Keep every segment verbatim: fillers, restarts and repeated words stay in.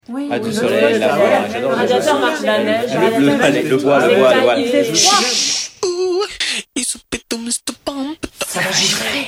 Oui, ah, du oui, soleil, la voix, j'adore le radiateur marche la neige. Le, le, le, le bois, le bois, le bois. Il fait froid. Ça va gifler.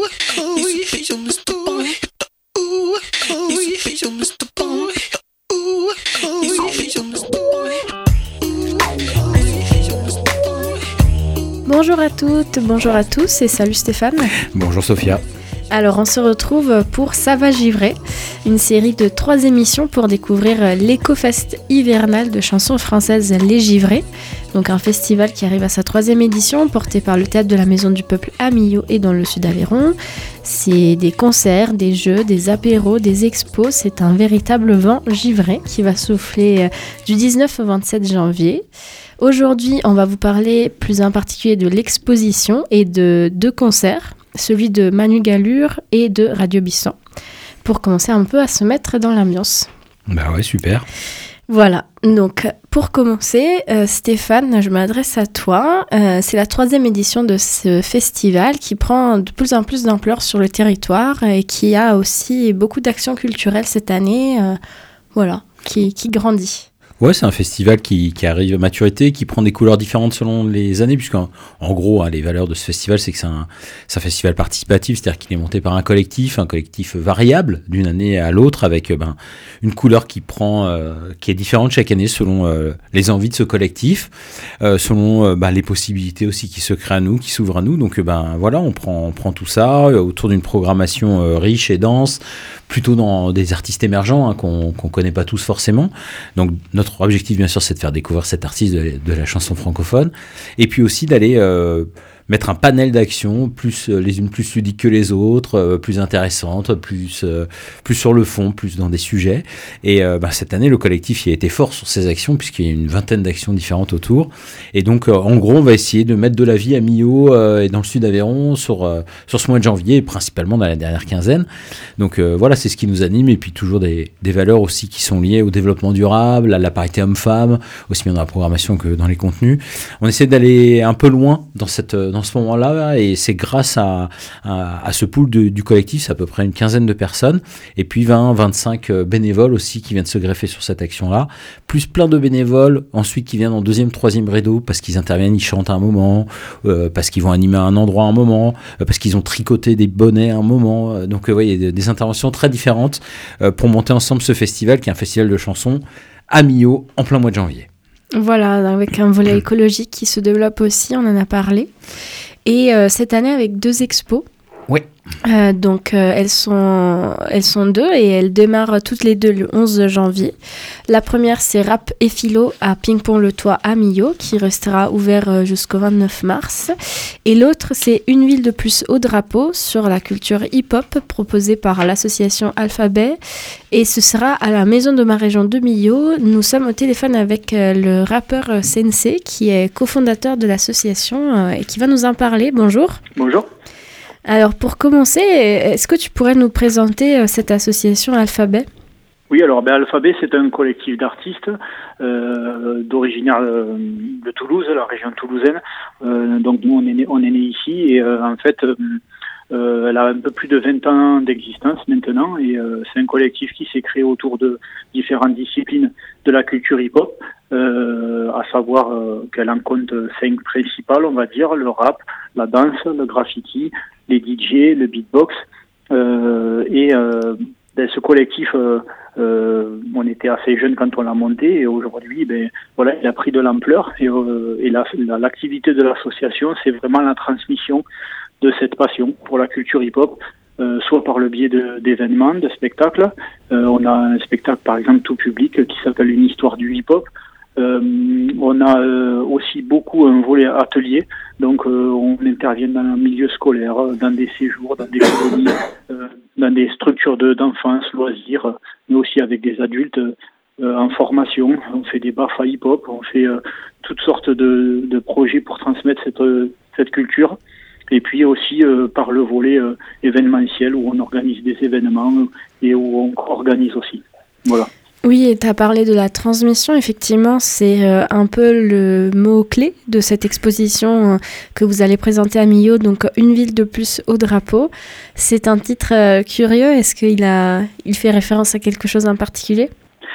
Bonjour à toutes, bonjour à tous et salut Stéphane. Bonjour Sophia. Alors on se retrouve pour Ça va givrer, une série de trois émissions pour découvrir l'Écofest hivernal de chansons françaises Les Givrés. Donc un festival qui arrive à sa troisième édition, porté par le Théâtre de la Maison du Peuple à Millau et dans le Sud Aveyron. C'est des concerts, des jeux, des apéros, des expos. C'est un véritable vent givré qui va souffler du dix-neuf au vingt-sept janvier. Aujourd'hui, on va vous parler plus en particulier de l'exposition et de deux concerts, celui de Manu Gallure et de Radio Bisson, pour commencer un peu à se mettre dans l'ambiance. Bah ouais, super. Voilà, donc pour commencer, euh, Stéphane, je m'adresse à toi. Euh, c'est la troisième édition de ce festival qui prend de plus en plus d'ampleur sur le territoire et qui a aussi beaucoup d'actions culturelles cette année, euh, voilà, qui, qui grandit. Ouais, c'est un festival qui, qui arrive à maturité, qui prend des couleurs différentes selon les années, puisqu'en en gros, hein, les valeurs de ce festival, c'est que c'est un, c'est un festival participatif, c'est-à-dire qu'il est monté par un collectif, un collectif variable d'une année à l'autre, avec ben, une couleur qui prend, euh, qui est différente chaque année selon euh, les envies de ce collectif, euh, selon euh, ben, les possibilités aussi qui se créent à nous, qui s'ouvrent à nous. Donc ben voilà, on prend, on prend tout ça euh, autour d'une programmation euh, riche et dense, plutôt dans des artistes émergents hein, qu'on qu'on connaît pas tous forcément. Donc notre objectif, bien sûr, c'est de faire découvrir cet artiste de, de la chanson francophone, et puis aussi d'aller euh, mettre un panel d'actions, plus euh, les unes plus ludiques que les autres, euh, plus intéressantes, plus euh, plus sur le fond, plus dans des sujets. Et euh, bah, cette année, le collectif y a été fort sur ces actions, puisqu'il y a une vingtaine d'actions différentes autour. Et donc, euh, en gros, on va essayer de mettre de la vie à Millau euh, et dans le Sud Aveyron sur euh, sur ce mois de janvier, et principalement dans la dernière quinzaine. Donc euh, voilà, c'est ce qui nous anime, et puis toujours des des valeurs aussi qui sont liées au développement durable, à la parité homme-femme, aussi bien dans la programmation que dans les contenus. On essaie d'aller un peu loin dans cette dans ce moment-là, et c'est grâce à, à, à ce pool de, du collectif, c'est à peu près une quinzaine de personnes, et puis vingt à vingt-cinq bénévoles aussi qui viennent se greffer sur cette action-là, plus plein de bénévoles ensuite qui viennent en deuxième, troisième rideau, parce qu'ils interviennent, ils chantent à un moment, euh, parce qu'ils vont animer à un endroit à un moment, euh, parce qu'ils ont tricoté des bonnets à un moment, euh, donc euh, ouais, il y a des, des interventions très différentes euh, pour monter ensemble ce festival, qui est un festival de chansons à Millau, en plein mois de janvier. Voilà, avec un volet écologique qui se développe aussi, on en a parlé. Et euh, cette année, avec deux expos. Oui. Euh, donc, euh, elles sont, elles sont deux et elles démarrent toutes les deux le onze janvier. La première, c'est Rap et Philo à Ping-Pong-le-Toit à Millau, qui restera ouvert euh, jusqu'au vingt-neuf mars. Et l'autre, c'est Une ville de plus au drapeau sur la culture hip-hop, proposée par l'association Alphabet. Et ce sera à la Maison de ma région de Millau. Nous sommes au téléphone avec euh, le rappeur euh, Sensei, qui est cofondateur de l'association euh, et qui va nous en parler. Bonjour. Bonjour. Alors, pour commencer, est-ce que tu pourrais nous présenter euh, cette association Alphabet ? Oui, alors ben, Alphabet, c'est un collectif d'artistes euh, d'origine euh, de Toulouse, la région toulousaine. Euh, donc nous, on est né, on est né ici, et euh, en fait, euh, elle a un peu plus de vingt ans d'existence maintenant, et euh, c'est un collectif qui s'est créé autour de différentes disciplines de la culture hip-hop, euh, à savoir euh, qu'elle en compte cinq principales, on va dire: le rap, la danse, le graffiti, les D J, le beatbox, euh, et euh, ben, ce collectif, euh, euh, on était assez jeunes quand on l'a monté, et aujourd'hui, ben voilà, il a pris de l'ampleur, et, euh, et la, la, l'activité de l'association, c'est vraiment la transmission de cette passion pour la culture hip-hop, euh, soit par le biais de, d'événements, de spectacles. Euh, on a un spectacle, par exemple, tout public qui s'appelle Une histoire du hip-hop. Euh, on a euh, aussi beaucoup un volet atelier, donc euh, on intervient dans le milieu scolaire, dans des séjours, dans des colonies, euh, dans des structures de, d'enfance, loisirs, mais aussi avec des adultes euh, en formation. On fait des bafas hip-hop, on fait euh, toutes sortes de, de projets pour transmettre cette, cette culture. Et puis aussi euh, par le volet euh, événementiel, où on organise des événements et où on organise aussi. Voilà. Oui, et tu as parlé de la transmission. Effectivement, c'est euh, un peu le mot-clé de cette exposition euh, que vous allez présenter à Millau, donc Une ville de plus au drapeau. C'est un titre euh, curieux. Est-ce qu'il a, il fait référence à quelque chose en particulier ?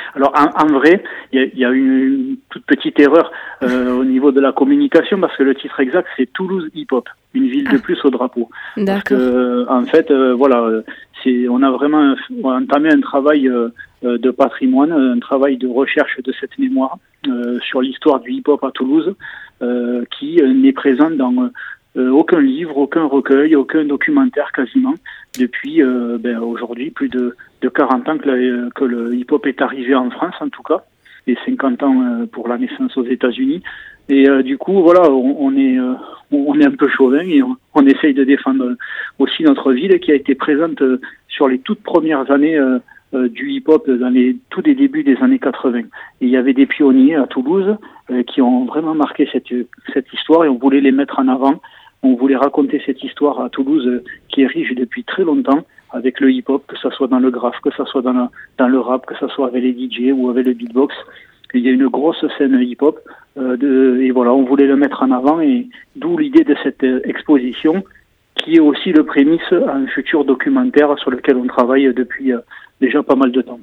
Alors en, en vrai, il y a, y a une, une toute petite erreur euh, au niveau de la communication parce que le titre exact c'est Toulouse Hip Hop, une ville de plus au drapeau. D'accord. Parce que, en fait, euh, voilà, c'est, on a vraiment entamé un travail euh, de patrimoine, un travail de recherche de cette mémoire euh, sur l'histoire du hip hop à Toulouse, euh, qui euh, n'est présent dans euh, aucun livre, aucun recueil, aucun documentaire quasiment depuis euh, ben, aujourd'hui plus de, de quarante ans que, la, que le hip hop est arrivé en France en tout cas, et cinquante ans euh, pour la naissance aux États-Unis. Et euh, du coup, voilà, on, on est euh, on est un peu chauvin et on, on essaye de défendre aussi notre ville qui a été présente euh, sur les toutes premières années euh, euh, du hip-hop dans les tous les débuts des années quatre-vingts. Et il y avait des pionniers à Toulouse euh, qui ont vraiment marqué cette cette histoire et on voulait les mettre en avant. On voulait raconter cette histoire à Toulouse euh, qui est riche depuis très longtemps avec le hip-hop, que ça soit dans le graphe, que ça soit dans le, dans le rap, que ça soit avec les D J ou avec le beatbox. Il y a une grosse scène hip-hop euh, de, et voilà, on voulait le mettre en avant et d'où l'idée de cette euh, exposition qui est aussi le prémisse à un futur documentaire sur lequel on travaille depuis euh, déjà pas mal de temps.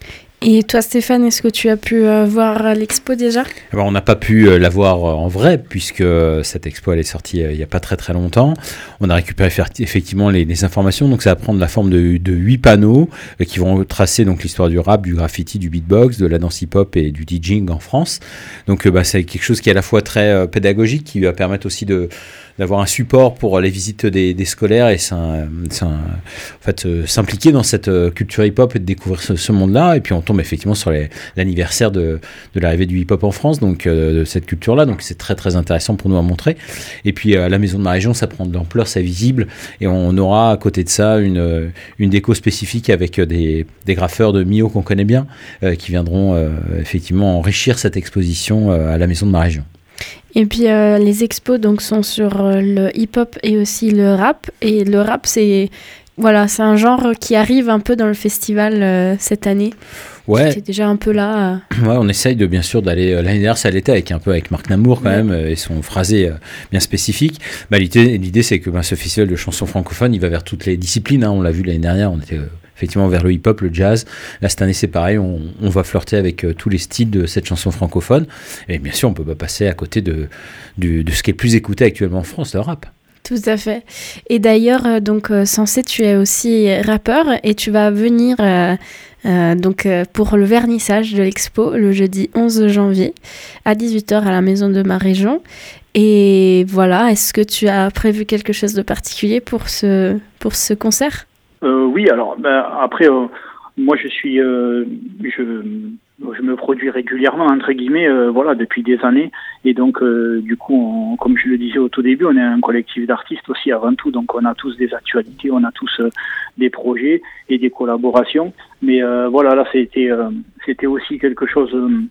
Et toi Stéphane, est-ce que tu as pu euh, voir l'expo déjà ? Alors, on n'a pas pu euh, la voir euh, en vrai puisque euh, cette expo elle est sortie euh, il n'y a pas très très longtemps. On a récupéré effectivement les, les informations, donc ça va prendre la forme de, de huit panneaux euh, qui vont tracer donc l'histoire du rap, du graffiti, du beatbox, de la danse hip-hop et du DJing en France. Donc euh, bah, c'est quelque chose qui est à la fois très euh, pédagogique, qui va permettre aussi de d'avoir un support pour les visites des, des scolaires et ça, ça, en fait, euh, s'impliquer dans cette euh, culture hip-hop et de découvrir ce, ce monde-là. Et puis on tombe effectivement sur les, l'anniversaire de, de l'arrivée du hip-hop en France, donc euh, de cette culture-là. Donc c'est très très intéressant pour nous à montrer. Et puis à la Maison de ma Région, ça prend de l'ampleur, c'est visible. Et on aura à côté de ça une, une déco spécifique avec des, des graffeurs de Millau qu'on connaît bien, euh, qui viendront euh, effectivement enrichir cette exposition euh, à la Maison de ma Région. Et puis euh, les expos donc sont sur euh, le hip-hop et aussi le rap. Et le rap, c'est voilà, c'est un genre qui arrive un peu dans le festival euh, cette année. Ouais. C'était déjà un peu là. Euh... Ouais, on essaye de bien sûr d'aller euh, l'année dernière, ça l'était avec un peu avec Marc Namour quand ouais. même euh, et son phrasé euh, bien spécifique. Bah, l'idée, l'idée c'est que bah, ce festival de chansons francophones, il va vers toutes les disciplines. Hein, on l'a vu l'année dernière, on était euh, effectivement vers le hip-hop, le jazz. Là cette année c'est pareil, on, on va flirter avec euh, tous les styles de cette chanson francophone. Et bien sûr, on peut pas passer à côté de du, de ce qui est le plus écouté actuellement en France, le rap. Tout à fait. Et d'ailleurs, euh, donc euh, Sensé, tu es aussi rappeur et tu vas venir euh, euh, donc euh, pour le vernissage de l'expo le jeudi onze janvier à dix-huit heures à la Maison de ma Région. Et voilà, est-ce que tu as prévu quelque chose de particulier pour ce pour ce concert ? euh, Oui, alors ben, après, euh, moi je suis, euh, je je me produis régulièrement entre guillemets, euh, voilà, depuis des années. Et donc, euh, du coup, on, comme je le disais au tout début, on est un collectif d'artistes aussi avant tout. Donc, on a tous des actualités, on a tous euh, des projets et des collaborations. Mais euh, voilà, là, c'était, euh, c'était aussi quelque chose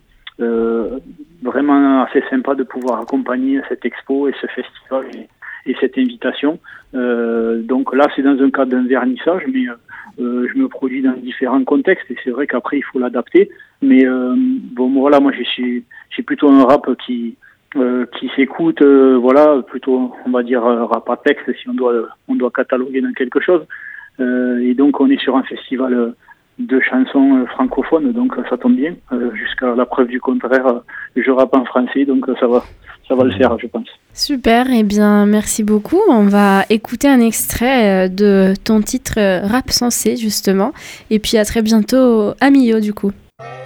euh, vraiment assez sympa de pouvoir accompagner cette expo et ce festival et, et cette invitation. Euh, donc là, c'est dans un cadre d'un vernissage, mais euh, je me produis dans différents contextes. Et c'est vrai qu'après, il faut l'adapter. Mais euh, bon, voilà, moi, j'ai, j'ai plutôt un rap qui Euh, qui s'écoute, euh, voilà, plutôt, on va dire, euh, rap à texte, si on doit, on doit cataloguer dans quelque chose. Euh, et donc, on est sur un festival euh, de chansons euh, francophones, donc euh, ça tombe bien. Euh, jusqu'à la preuve du contraire, euh, je rappe en français, donc euh, ça va, ça va le faire, je pense. Super, et eh bien, merci beaucoup. On va écouter un extrait de ton titre euh, Rap Sensé, justement. Et puis, à très bientôt à Millau, du coup.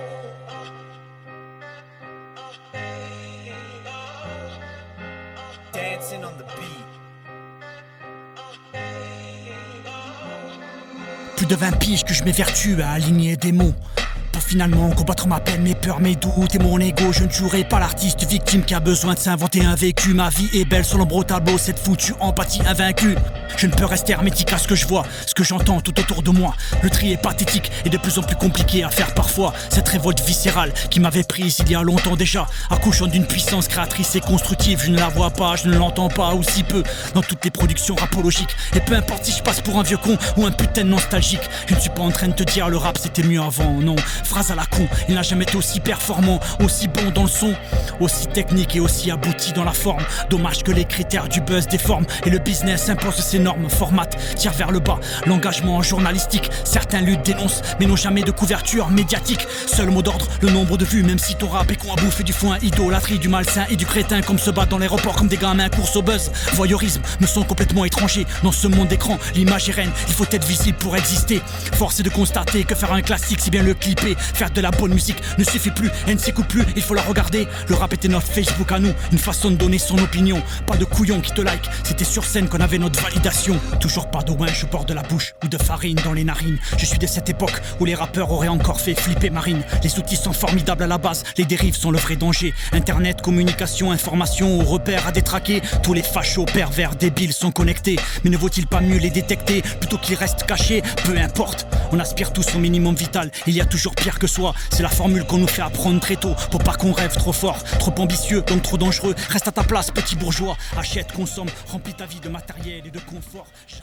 Plus de vingt piges que je m'évertue à aligner des mots pour finalement combattre ma peine, mes peurs, mes doutes et mon ego. Je ne jouerai pas l'artiste victime qui a besoin de s'inventer un vécu. Ma vie est belle sur l'ombre au tableau, cette foutue empathie invaincue. Je ne peux rester hermétique à ce que je vois, ce que j'entends tout autour de moi. Le tri est pathétique et de plus en plus compliqué à faire parfois. Cette révolte viscérale qui m'avait prise il y a longtemps déjà, accouchant d'une puissance créatrice et constructive. Je ne la vois pas, je ne l'entends pas, ou si peu, dans toutes les productions rapologiques. Et peu importe si je passe pour un vieux con ou un putain de nostalgique, je ne suis pas en train de te dire le rap c'était mieux avant, non. phrase à la con. Il n'a jamais été aussi performant, aussi bon dans le son, aussi technique et aussi abouti dans la forme. Dommage que les critères du buzz déforment et le business impose ses normes. Format tire vers le bas, l'engagement journalistique. Certains luttes dénoncent mais n'ont jamais de couverture médiatique. Seul mot d'ordre, le nombre de vues. Même si ton rap est con à bouffer du foin, idolâtrie du malsain et du crétin. Comme se battre dans l'aéroport comme des gamins, course au buzz. Voyeurisme, me sens complètement étranger dans ce monde d'écran. L'image est reine, il faut être visible pour exister. Force est de constater que faire un classique, c'est bien le clipper. Faire de la bonne musique ne suffit plus, elle ne s'écoute plus, il faut la regarder. Le rap était notre Facebook à nous, une façon de donner son opinion. Pas de couillon qui te like, c'était sur scène qu'on avait notre validation. Toujours pas de winch au bord de la bouche ou de farine dans les narines. Je suis de cette époque où les rappeurs auraient encore fait flipper Marine. Les outils sont formidables à la base, les dérives sont le vrai danger. Internet, communication, information, aux repères à détraquer. Tous les fachos, pervers, débiles sont connectés. Mais ne vaut-il pas mieux les détecter plutôt qu'ils restent cachés? Peu importe, on aspire tous au minimum vital. Il y a toujours pire que soi, c'est la formule qu'on nous fait apprendre très tôt. Pour pas qu'on rêve trop fort, trop ambitieux, donc trop dangereux. Reste à ta place, petit bourgeois. Achète, consomme, remplis ta vie de matériel et de confort.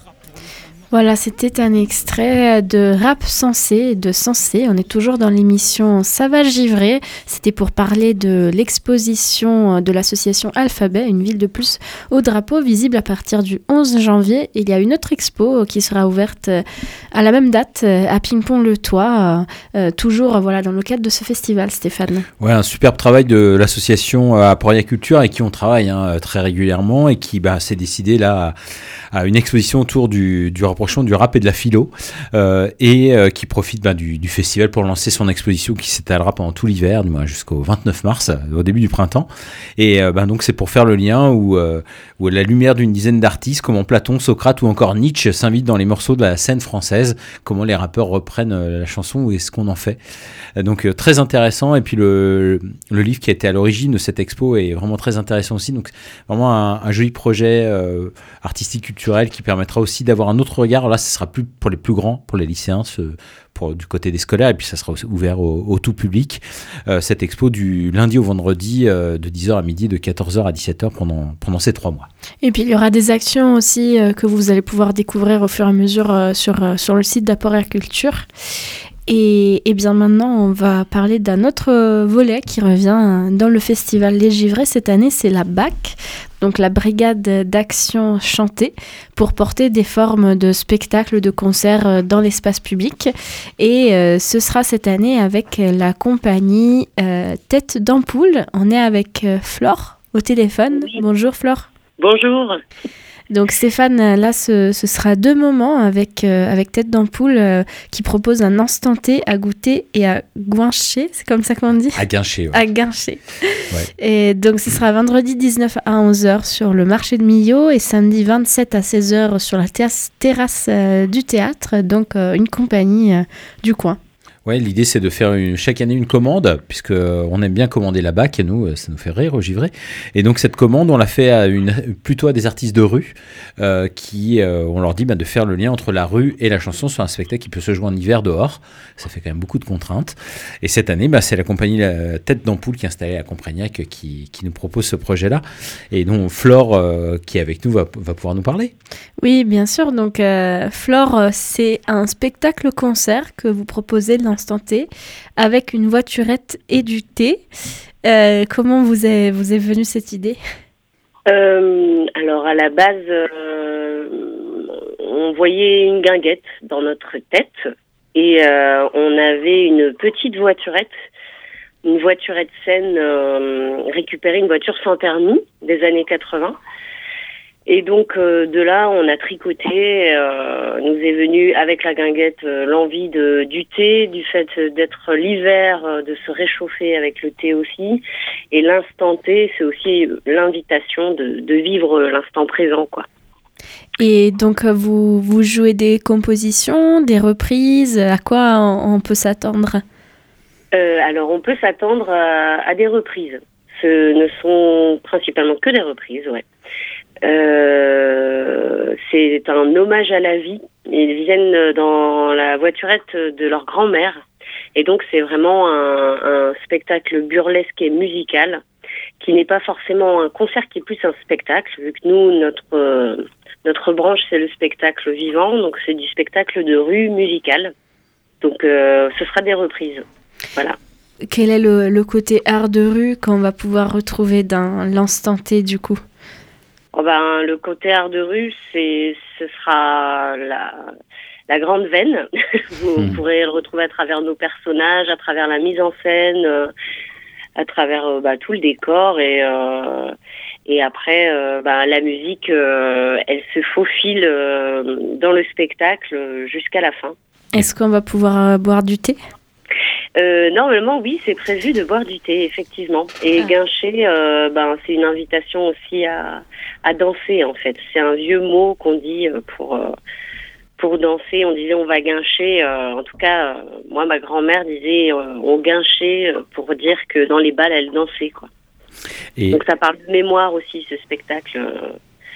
Voilà, c'était un extrait de Rap Sensé, de Sensé. On est toujours dans l'émission Ça va givrer. C'était pour parler de l'exposition de l'association Alphabet, une ville de plus au drapeau, visible à partir du onze janvier. Il y a une autre expo qui sera ouverte à la même date à Ping-Pong-le-Toit, euh, toujours voilà, dans le cadre de ce festival, Stéphane. Ouais, un superbe travail de l'association Aporia Culture avec qui on travaille hein, très régulièrement et qui bah, s'est décidé là à, à une exposition autour du, du rapprochement du rap et de la philo euh, et euh, qui profite bah, du, du festival pour lancer son exposition qui s'étalera pendant tout l'hiver, du moins jusqu'au vingt-neuf mars, au début du printemps. Et euh, bah, donc c'est pour faire le lien où, euh, où à la lumière d'une dizaine d'artistes, comment Platon, Socrate ou encore Nietzsche s'invitent dans les morceaux de la scène française, comment les rappeurs reprennent euh, la chanson et ce qu'on en fait. Donc euh, très intéressant. Et puis le, le livre qui a été à l'origine de cette expo est vraiment très intéressant aussi. Donc vraiment un, un joli projet euh, artistique culturel qui permettra aussi d'avoir un autre regard. Là, ce sera plus pour les plus grands, pour les lycéens, ce, pour, du côté des scolaires, et puis ça sera ouvert au, au tout public. Euh, cette expo du lundi au vendredi euh, de dix heures à midi, de quatorze heures à dix-sept heures pendant, pendant ces trois mois. Et puis il y aura des actions aussi euh, que vous allez pouvoir découvrir au fur et à mesure euh, sur, euh, sur le site d'Aporia Culture. Et, et bien maintenant, on va parler d'un autre volet qui revient dans le festival Les Givrés cette année, c'est la B A C, donc la Brigade d'Action Chantée, pour porter des formes de spectacles, de concerts dans l'espace public. Et euh, ce sera cette année avec la compagnie euh, Tête d'Ampoule. On est avec euh, Flore au téléphone. Oui. Bonjour Flore. Bonjour. Donc Stéphane, là ce, ce sera deux moments avec, euh, avec Tête d'Ampoule euh, qui propose un instant T à goûter et à guincher, c'est comme ça qu'on dit ? À guincher, ouais. À guincher. Ouais. Et donc ce sera vendredi dix-neuf à onze heures sur le marché de Millau et samedi vingt-sept à seize heures sur la terrasse, terrasse euh, du théâtre, donc euh, une compagnie euh, du coin. Ouais, l'idée c'est de faire une, chaque année une commande, puisque on aime bien commander la B A C, et nous, ça nous fait rire au Givré. Et donc cette commande, on l'a fait à une, plutôt à des artistes de rue, euh, qui, euh, on leur dit bah, de faire le lien entre la rue et la chanson sur un spectacle qui peut se jouer en hiver dehors. Ça fait quand même beaucoup de contraintes. Et cette année, bah, c'est la compagnie la Tête d'Ampoule qui est installée à Comprignac qui, qui nous propose ce projet-là. Et donc Flore, euh, qui est avec nous, va, va pouvoir nous parler. Oui, bien sûr. Donc euh, Flore, c'est un spectacle-concert que vous proposez de Instant T avec une voiturette et du thé. Euh, comment vous est, vous est venue cette idée ? euh, Alors à la base, euh, on voyait une guinguette dans notre tête et euh, on avait une petite voiturette, une voiturette saine euh, récupérée, une voiture sans permis des années quatre-vingts. Et donc euh, de là, on a tricoté. Euh, nous est venu avec la guinguette euh, l'envie de du thé, du fait d'être l'hiver, euh, de se réchauffer avec le thé aussi. Et l'instant T, c'est aussi l'invitation de, de vivre l'instant présent, quoi. Et donc vous vous jouez des compositions, des reprises. À quoi on, on peut s'attendre ? euh, Alors on peut s'attendre à, à des reprises. Ce ne sont principalement que des reprises, ouais. Euh, c'est un hommage à la vie. Ils viennent dans la voiturette de leur grand-mère et donc c'est vraiment un, un spectacle burlesque et musical qui n'est pas forcément un concert, qui est plus un spectacle, vu que nous, notre, euh, notre branche, c'est le spectacle vivant, donc c'est du spectacle de rue musical. Donc euh, ce sera des reprises. Voilà. Quel est le, le côté art de rue qu'on va pouvoir retrouver dans l'instant T du coup? Oh ben, le côté art de rue, c'est, ce sera la, la grande veine. Vous mmh. pourrez le retrouver à travers nos personnages, à travers la mise en scène, euh, à travers euh, bah, tout le décor et euh, et après euh, bah, la musique, euh, elle se faufile euh, dans le spectacle jusqu'à la fin. Est-ce qu'on va pouvoir euh, boire du thé? Euh, normalement, oui, c'est prévu de boire du thé, effectivement. Et ah. guincher, euh, ben, c'est une invitation aussi à, à danser, en fait. C'est un vieux mot qu'on dit pour, euh, pour danser. On disait on va guincher. Euh, en tout cas, euh, moi, ma grand-mère disait euh, on guinchait pour dire que dans les balles, elle dansait, quoi. Et... Donc ça parle de mémoire aussi, ce spectacle. Euh,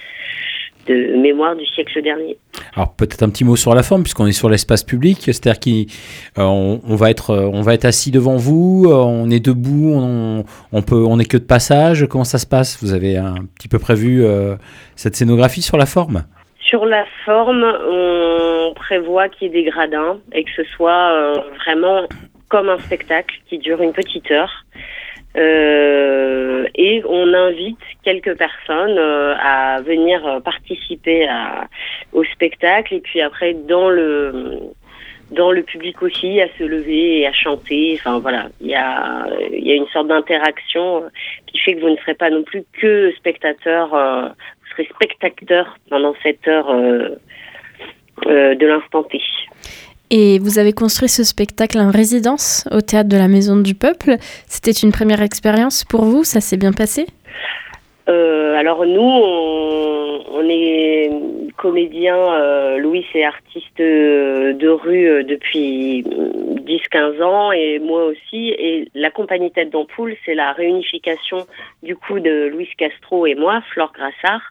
de mémoire du siècle dernier. Alors peut-être un petit mot sur la forme puisqu'on est sur l'espace public, c'est-à-dire qu'on euh, on va être on va être assis devant vous, euh, on est debout, on, on peut on est que de passage. Comment ça se passe? Vous avez un petit peu prévu euh, cette scénographie sur la forme? Sur la forme, on prévoit qu'il y ait des gradins et que ce soit euh, vraiment comme un spectacle qui dure une petite heure. Euh, et on invite quelques personnes euh, à venir participer à, au spectacle et puis après dans le dans le public aussi à se lever et à chanter. Enfin voilà, il y a il y a une sorte d'interaction qui fait que vous ne serez pas non plus que spectateur, euh, vous serez spectateur pendant cette heure euh, euh, de l'instant T. Et vous avez construit ce spectacle en résidence au Théâtre de la Maison du Peuple. C'était une première expérience pour vous? Ça s'est bien passé? euh, Alors nous, on, on est comédiens, euh, Louis est artiste de rue depuis dix quinze ans et moi aussi. Et la compagnie Tête d'Ampoule, c'est la réunification du coup de Louis Castro et moi, Flore Grassard.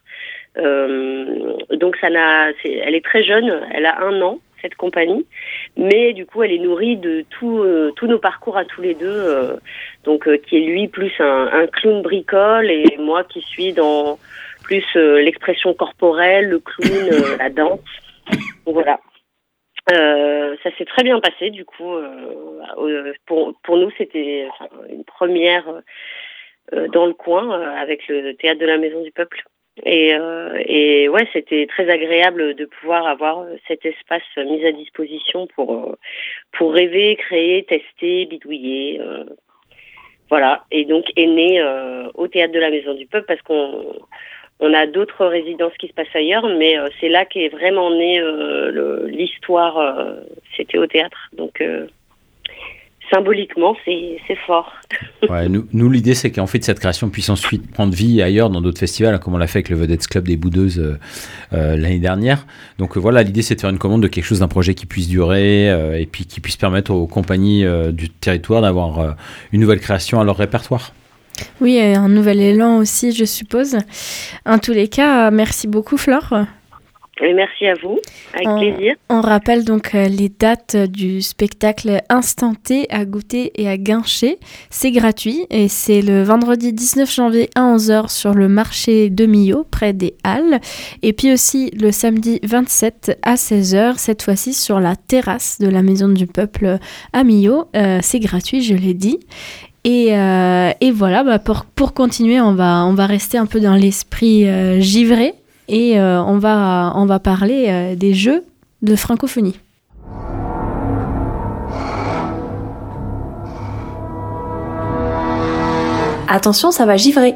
Euh, donc ça n'a, c'est, elle est très jeune, elle a un an. Cette compagnie, mais du coup elle est nourrie de tout, euh, tous nos parcours à tous les deux, euh, donc euh, qui est lui plus un, un clown bricole et moi qui suis dans plus euh, l'expression corporelle, le clown, euh, la danse. Donc, voilà. Euh, ça s'est très bien passé du coup. Euh, pour pour nous c'était enfin, une première euh, dans le coin euh, avec le Théâtre de la Maison du Peuple. Et, euh, et ouais, c'était très agréable de pouvoir avoir cet espace mis à disposition pour pour rêver, créer, tester, bidouiller. Euh, voilà. Et donc est né euh, au Théâtre de la Maison du Peuple parce qu'on on a d'autres résidences qui se passent ailleurs, mais euh, c'est là qu'est vraiment née euh, le, l'histoire. Euh, c'était au théâtre, donc. Euh, Symboliquement, c'est, c'est fort. Ouais, nous, nous, l'idée, c'est qu'en fait, cette création puisse ensuite prendre vie ailleurs dans d'autres festivals, comme on l'a fait avec le Vedettes Club des Boudeuses euh, euh, l'année dernière. Donc euh, voilà, l'idée, c'est de faire une commande de quelque chose, d'un projet qui puisse durer euh, et puis qui puisse permettre aux compagnies euh, du territoire d'avoir euh, une nouvelle création à leur répertoire. Oui, et un nouvel élan aussi, je suppose. En tous les cas, merci beaucoup, Flore. Et merci à vous, avec on, plaisir. On rappelle donc euh, les dates du spectacle Instant T à Goûter et à Guincher. C'est gratuit et c'est le vendredi dix-neuf janvier à onze heures sur le marché de Millau, près des Halles. Et puis aussi le samedi vingt-sept à seize heures, cette fois-ci sur la terrasse de la Maison du Peuple à Millau. Euh, c'est gratuit, je l'ai dit. Et, euh, et voilà, bah pour, pour continuer, on va, on va rester un peu dans l'esprit euh, givré. Et euh, on, va, on va parler euh, des jeux de francophonie. Attention, ça va givrer.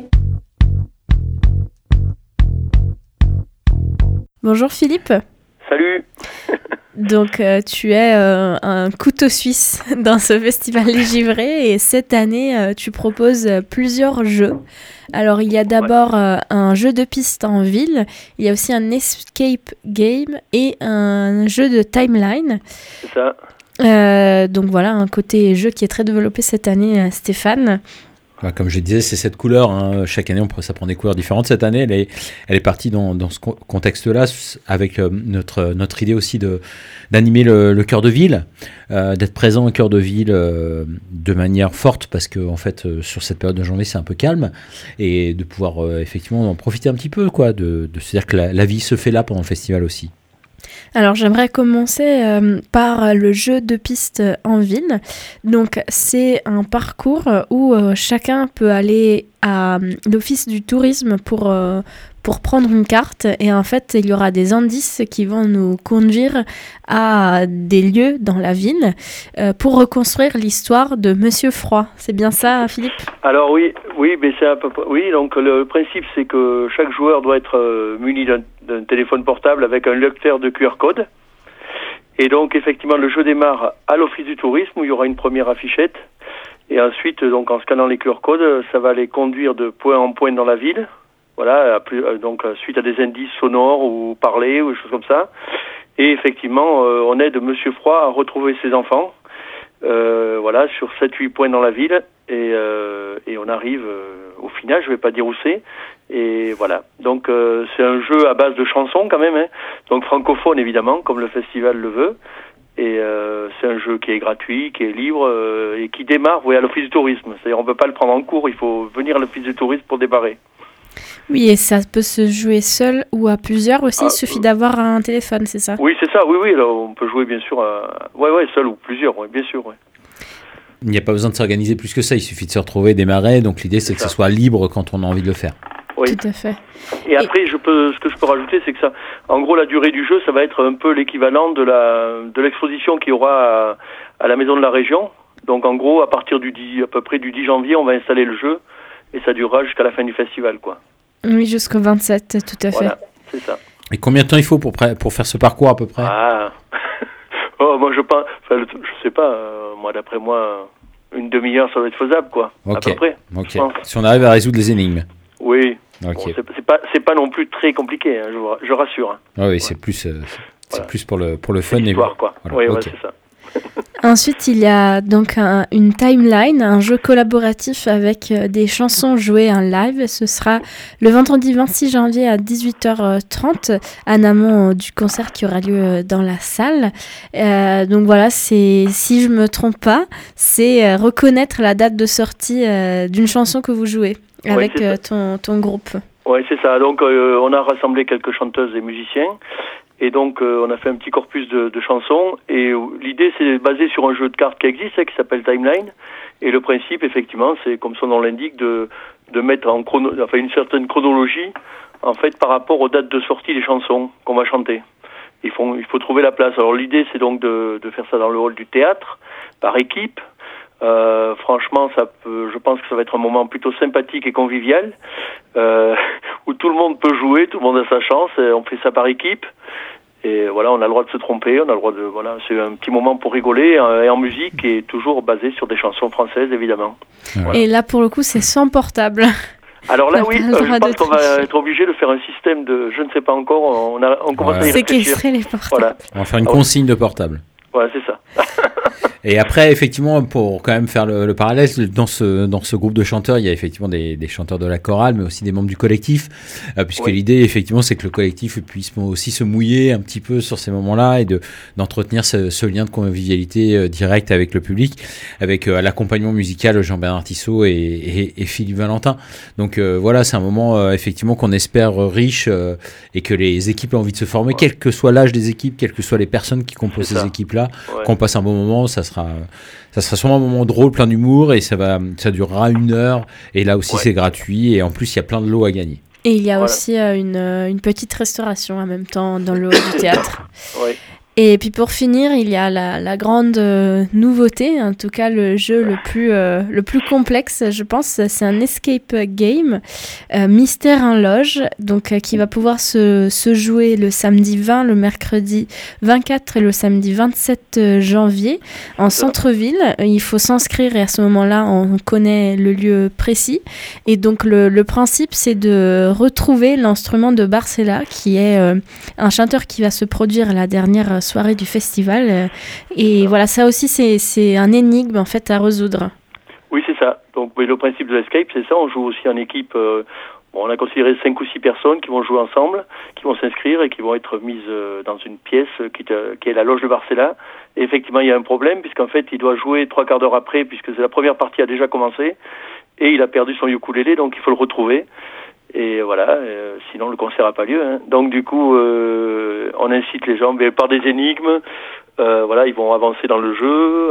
Bonjour Philippe. Salut. Donc euh, tu es euh, un couteau suisse dans ce festival Les Givrés et cette année euh, tu proposes plusieurs jeux. Alors il y a d'abord euh, un jeu de piste en ville, il y a aussi un escape game et un jeu de timeline. C'est ça. Euh, donc voilà, un côté jeu qui est très développé cette année, Stéphane. Comme je disais, c'est cette couleur. Hein. Chaque année, on, ça prend des couleurs différentes. Cette année, elle est, elle est partie dans, dans ce contexte-là, avec euh, notre, notre idée aussi de, d'animer le, le cœur de ville, euh, d'être présent au cœur de ville euh, de manière forte, parce que en fait, euh, sur cette période de janvier, c'est un peu calme, et de pouvoir euh, effectivement en profiter un petit peu, quoi, de, de se dire que la, la vie se fait là pendant le festival aussi. Alors j'aimerais commencer euh, par le jeu de piste en ville. Donc c'est un parcours où euh, chacun peut aller à euh, l'office du tourisme pour, euh, pour prendre une carte et en fait il y aura des indices qui vont nous conduire à des lieux dans la ville euh, pour reconstruire l'histoire de Monsieur Froid. C'est bien ça, Philippe ? Alors oui, oui, mais c'est un peu, oui. Donc le principe c'est que chaque joueur doit être euh, muni d'un, d'un téléphone portable avec un lecteur de Q R code. Et donc effectivement le jeu démarre à l'office du tourisme où il y aura une première affichette. Et ensuite donc en scannant les Q R codes, ça va les conduire de point en point dans la ville. Voilà, donc suite à des indices sonores ou parlés ou des choses comme ça. Et effectivement, euh, on aide Monsieur Froid à retrouver ses enfants. Euh, voilà, sur sept huit points dans la ville. Et, euh, et on arrive euh, au final, je vais pas dire où c'est. Et voilà. Donc euh, c'est un jeu à base de chansons quand même. Hein. Donc francophone évidemment, comme le festival le veut. Et euh, c'est un jeu qui est gratuit, qui est libre euh, et qui démarre oui, à l'office du tourisme. C'est-à-dire on peut pas le prendre en cours, il faut venir à l'office du tourisme pour démarrer. Oui, et ça peut se jouer seul ou à plusieurs aussi, ah, il suffit euh... d'avoir un téléphone, c'est ça ? Oui, c'est ça, oui, oui, là, on peut jouer bien sûr, à... ouais, ouais, seul ou plusieurs, ouais, bien sûr, ouais. Il n'y a pas besoin de s'organiser plus que ça, il suffit de se retrouver, démarrer, donc l'idée c'est, c'est que ça. ce soit libre quand on a envie de le faire. Oui. Tout à fait. Et, et après, je peux, ce que je peux rajouter, c'est que ça, en gros, la durée du jeu, ça va être un peu l'équivalent de la, de l'exposition qu'il y aura à, à la Maison de la Région. Donc, en gros, à partir du dix, à peu près du dix janvier, on va installer le jeu et ça durera jusqu'à la fin du festival, quoi. Oui, jusqu'au vingt-sept, tout à fait. Voilà, c'est ça. Et combien de temps il faut pour, pour faire ce parcours à peu près ? Ah, oh, moi je pense, enfin, je sais pas, euh, moi d'après moi, une demi-heure ça doit être faisable, quoi, okay. à peu près. Ok. Si on arrive à résoudre les énigmes. Oui. Okay. Bon, c'est, c'est pas, c'est pas non plus très compliqué, hein, je, je rassure. Hein. Ah oui, ouais. c'est plus, euh, c'est voilà. plus pour le pour le fun c'est et quoi. Voilà. Oui, okay. ouais, c'est ça. Ensuite, il y a donc un, une timeline, un jeu collaboratif avec euh, des chansons jouées en live. Ce sera le vendredi vingt-six janvier à dix-huit heures trente, en amont euh, du concert qui aura lieu euh, dans la salle. Euh, donc voilà, c'est, si je me trompe pas, c'est euh, reconnaître la date de sortie euh, d'une chanson que vous jouez avec ouais, euh, ton, ton groupe. Oui, c'est ça. Donc, euh, on a rassemblé quelques chanteuses et musiciens. Et donc, euh, on a fait un petit corpus de, de chansons. Et euh, l'idée, c'est basé sur un jeu de cartes qui existe, hein, qui s'appelle Timeline. Et le principe, effectivement, c'est, comme son nom l'indique, de, de mettre en chrono, enfin, une certaine chronologie, en fait, par rapport aux dates de sortie des chansons qu'on va chanter. Il faut, il faut trouver la place. Alors, l'idée, c'est donc de, de faire ça dans le hall du théâtre, par équipe. Euh, franchement, ça peut, je pense que ça va être un moment plutôt sympathique et convivial, euh, où tout le monde peut jouer, tout le monde a sa chance. Et on fait ça par équipe. Et voilà, on a le droit de se tromper, on a le droit de, voilà, c'est un petit moment pour rigoler, euh, et en musique, et toujours basé sur des chansons françaises, évidemment. Voilà. Et là, pour le coup, c'est sans portable. Alors là, oui, euh, je pense qu'on va être obligé de faire un système de, je ne sais pas encore, on, a, on commence ouais. à y réfléchir. Séquestrer les portables. Voilà. On va faire une consigne de portable. Voilà, c'est ça. Et après, effectivement, pour quand même faire le, le parallèle, dans ce, dans ce groupe de chanteurs, il y a effectivement des, des chanteurs de la chorale, mais aussi des membres du collectif, euh, puisque oui. l'idée, effectivement, c'est que le collectif puisse aussi se mouiller un petit peu sur ces moments-là et de, d'entretenir ce, ce lien de convivialité euh, direct avec le public, avec euh, l'accompagnement musical Jean-Bernard Tissot et, et, et Philippe Valentin. Donc euh, voilà, c'est un moment, euh, effectivement, qu'on espère riche euh, et que les équipes ont envie de se former, ouais. quel que soit l'âge des équipes, quelles que soient les personnes qui composent ces équipes-là, ouais. qu'on passe un bon moment, ça sera ça sera sûrement un moment drôle, plein d'humour, et ça va ça durera une heure, et là aussi ouais. c'est gratuit, et en plus il y a plein de lots à gagner. Et il y a voilà. aussi euh, une, une petite restauration en même temps dans le hall du théâtre. Ouais. Et puis pour finir, il y a la, la grande euh, nouveauté, en tout cas le jeu le plus, euh, le plus complexe, je pense, c'est un escape game, euh, Mystère en loge, donc euh, qui va pouvoir se, se jouer le samedi vingt, le mercredi vingt-quatre et le samedi vingt-sept janvier en centre-ville. Il faut s'inscrire et à ce moment-là, on connaît le lieu précis. Et donc le, le principe, c'est de retrouver l'instrument de Barcella, qui est euh, un chanteur qui va se produire à la dernière soirée du festival, et voilà, ça aussi c'est, c'est un énigme en fait à résoudre. Oui, c'est ça. Donc oui, le principe de l'escape, c'est ça, on joue aussi en équipe, euh, bon, on a considéré cinq ou six personnes qui vont jouer ensemble, qui vont s'inscrire et qui vont être mises euh, dans une pièce qui, te, qui est la loge de Barcella. Et effectivement, il y a un problème, puisqu'en fait, il doit jouer trois quarts d'heure après, puisque c'est la première partie a déjà commencé, et il a perdu son ukulélé, donc il faut le retrouver. Et voilà, euh, sinon le concert n'a pas lieu. Hein. Donc du coup, euh, on incite les gens mais par des énigmes. Euh, voilà, ils vont avancer dans le jeu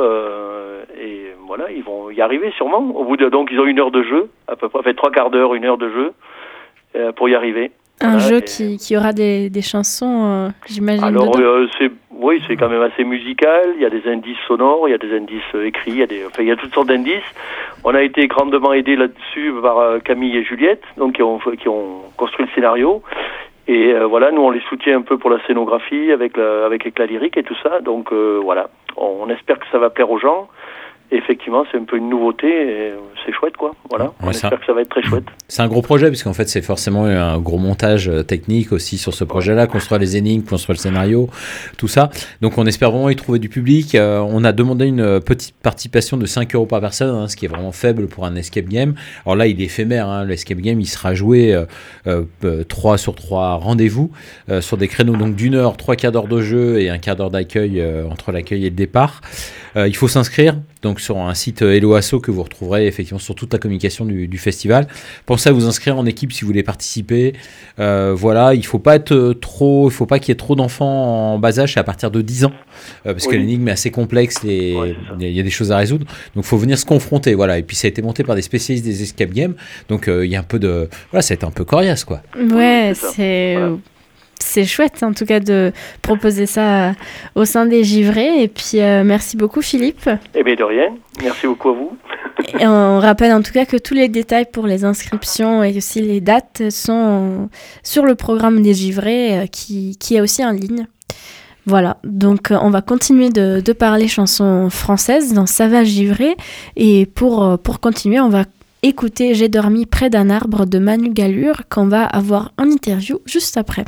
euh, et voilà, ils vont y arriver sûrement. Au bout de, donc ils ont une heure de jeu, à peu près, fait trois quarts d'heure, une heure de jeu euh, pour y arriver. Un voilà, jeu et... qui, qui aura des, des chansons, euh, j'imagine. Alors euh, c'est oui, c'est quand même assez musical. Il y a des indices sonores, il y a des indices euh, écrits, il y a des, enfin il y a toutes sortes d'indices. On a été grandement aidés là-dessus par euh, Camille et Juliette, donc qui ont qui ont construit le scénario. Et euh, voilà, nous on les soutient un peu pour la scénographie avec la, avec l'éclat lyrique et tout ça. Donc euh, voilà, on, on espère que ça va plaire aux gens. Et effectivement, c'est un peu une nouveauté et c'est chouette quoi. Voilà, on ouais, espère que ça va être très chouette. C'est un gros projet parce qu'en fait, c'est forcément un gros montage technique aussi sur ce projet-là, construire les énigmes, construire le scénario, tout ça. Donc on espère vraiment y trouver du public. Euh, on a demandé une petite participation de cinq euros par personne, hein, ce qui est vraiment faible pour un escape game. Alors là, il est éphémère, hein, l'escape game, il sera joué euh, euh, trois sur trois rendez-vous euh, sur des créneaux donc d'une heure, trois quarts d'heure de jeu et un quart d'heure d'accueil euh, entre l'accueil et le départ. Euh, il faut s'inscrire donc sur un site Hello Asso que vous retrouverez effectivement sur toute la communication du, du festival. Pensez à vous inscrire en équipe si vous voulez participer. Euh, voilà, il faut pas être trop, il faut pas qu'il y ait trop d'enfants en bas âge, c'est à partir de dix ans euh, parce oui. que l'énigme est assez complexe et ouais, il y a des choses à résoudre. Donc il faut venir se confronter, voilà. Et puis ça a été monté par des spécialistes des escape games, donc euh, il y a un peu de, voilà, ça a été un peu coriace quoi. Ouais, c'est. c'est... Voilà. C'est chouette en tout cas de proposer ça au sein des Givrés. Et puis euh, merci beaucoup Philippe. Eh bien de rien, merci beaucoup à vous. Et on rappelle en tout cas que tous les détails pour les inscriptions et aussi les dates sont sur le programme des Givrés euh, qui, qui est aussi en ligne. Voilà, donc euh, on va continuer de, de parler chansons françaises dans Ça va Givré. Et pour, pour continuer, on va écouter J'ai dormi près d'un arbre de Manu Gallure qu'on va avoir en interview juste après.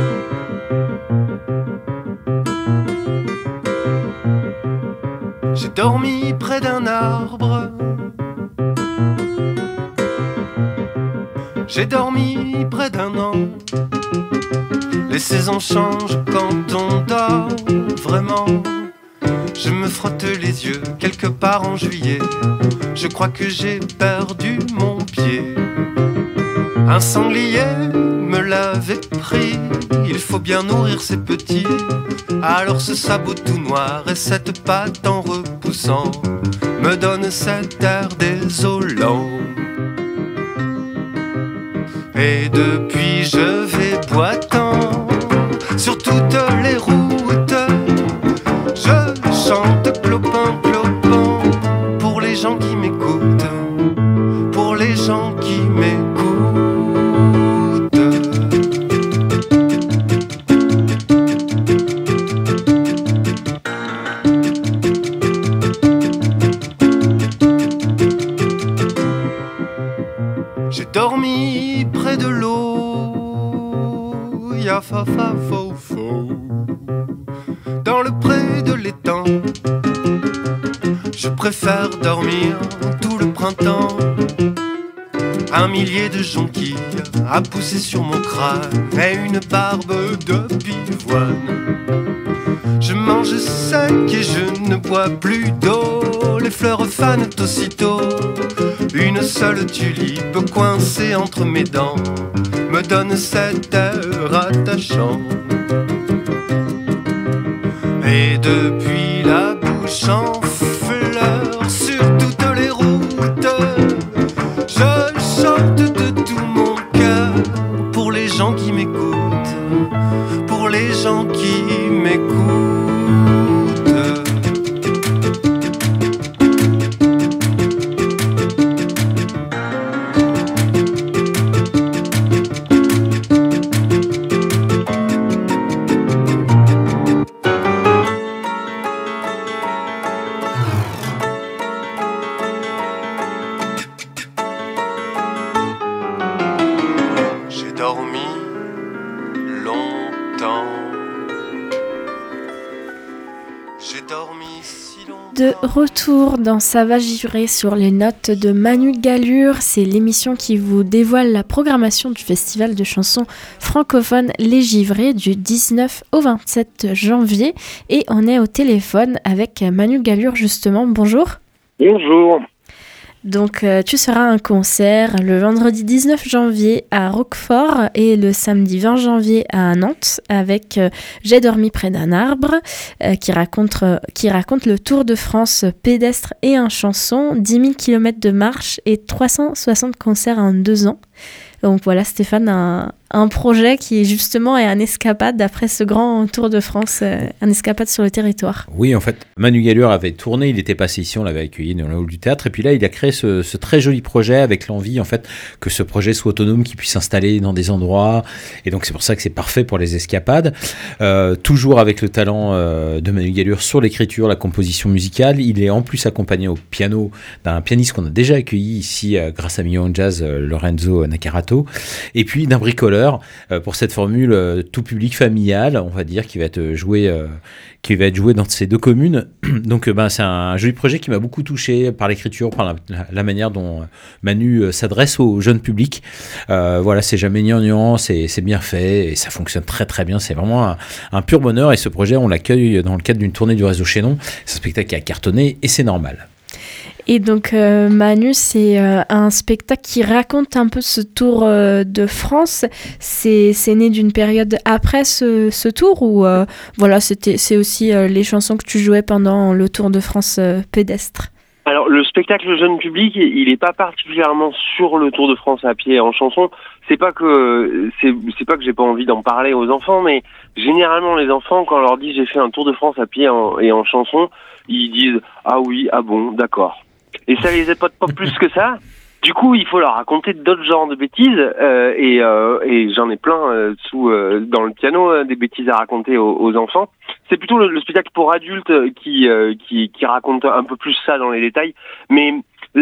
J'ai dormi près d'un arbre. J'ai dormi près d'un an. Les saisons changent quand on dort vraiment. Je me frotte les yeux quelque part en juillet. Je crois que j'ai perdu mon pied. Un sanglier me l'avait pris. Il faut bien nourrir ses petits. Alors ce sabot tout noir et cette patte en repoussant me donne cet air désolant. Et depuis je vais boitant sur toutes les routes. Je chante clopin clopin pour les gens qui m'écoutent. Pour les gens qui m'écoutent. Dormi près de l'eau, ya fa fa fo fo, dans le pré de l'étang. Je préfère dormir tout le printemps. Un millier de jonquilles a poussé sur mon crâne et une barbe de pivoine. Je mange sec et je ne bois plus d'eau. Les fleurs fanent aussitôt. Une seule tulipe coincée entre mes dents me donne cet air attachant. Et depuis la bouche en fleurs sur toutes les routes, je chante de tout mon cœur pour les gens qui m'écoutent, pour les gens qui m'écoutent. De retour dans Ça va Givré sur les notes de Manu Gallure, c'est l'émission qui vous dévoile la programmation du festival de chansons francophones Les Givrés du dix-neuf au vingt-sept janvier et on est au téléphone avec Manu Gallure justement. Bonjour. Bonjour. Donc euh, tu seras à un concert le vendredi dix-neuf janvier à Roquefort et le samedi vingt janvier à Nantes avec euh, J'ai dormi près d'un arbre euh, qui, raconte, euh, qui raconte le Tour de France pédestre et en chanson, dix mille kilomètres de marche et trois cent soixante concerts en deux ans. Donc voilà Stéphane, un, un projet qui justement est un escapade après ce grand Tour de France, euh, un escapade sur le territoire. Oui, en fait, Manu Gallure avait tourné, il était passé ici, on l'avait accueilli dans le hall du théâtre, et puis là, il a créé ce, ce très joli projet avec l'envie, en fait, que ce projet soit autonome, qu'il puisse s'installer dans des endroits, et donc c'est pour ça que c'est parfait pour les escapades. Euh, toujours avec le talent euh, de Manu Gallure sur l'écriture, la composition musicale, il est en plus accompagné au piano d'un pianiste qu'on a déjà accueilli ici euh, grâce à Million Jazz, euh, Lorenzo Nakarato, et puis d'un bricoleur euh, pour cette formule euh, tout public familial, on va dire, qui va être joué, euh, qui va être joué dans ces deux communes. Donc euh, ben, c'est un joli projet qui m'a beaucoup touché par l'écriture, par la, la, la manière dont Manu euh, s'adresse au jeune public. Euh, voilà, c'est jamais gnangnan, c'est, c'est bien fait et ça fonctionne très très bien. C'est vraiment un, un pur bonheur et ce projet, on l'accueille dans le cadre d'une tournée du réseau Chaînon. C'est un spectacle qui a cartonné et c'est normal. Et donc euh, Manu, c'est euh, un spectacle qui raconte un peu ce tour euh, de France. C'est, c'est né d'une période après ce, ce tour ou euh, voilà, c'était, c'est aussi euh, les chansons que tu jouais pendant le Tour de France euh, pédestre? Alors le spectacle jeune public, il n'est pas particulièrement sur le Tour de France à pied en chanson. C'est pas que c'est, c'est pas que j'ai pas envie d'en parler aux enfants, mais généralement les enfants, quand on leur dit j'ai fait un Tour de France à pied en, et en chanson, ils disent ah oui, ah bon, d'accord. Et ça les épote pas plus que ça. Du coup, il faut leur raconter d'autres genres de bêtises euh, et, euh, et j'en ai plein euh, sous euh, dans le piano euh, des bêtises à raconter aux, aux enfants. C'est plutôt le, le spectacle pour adultes qui, euh, qui qui raconte un peu plus ça dans les détails. Mais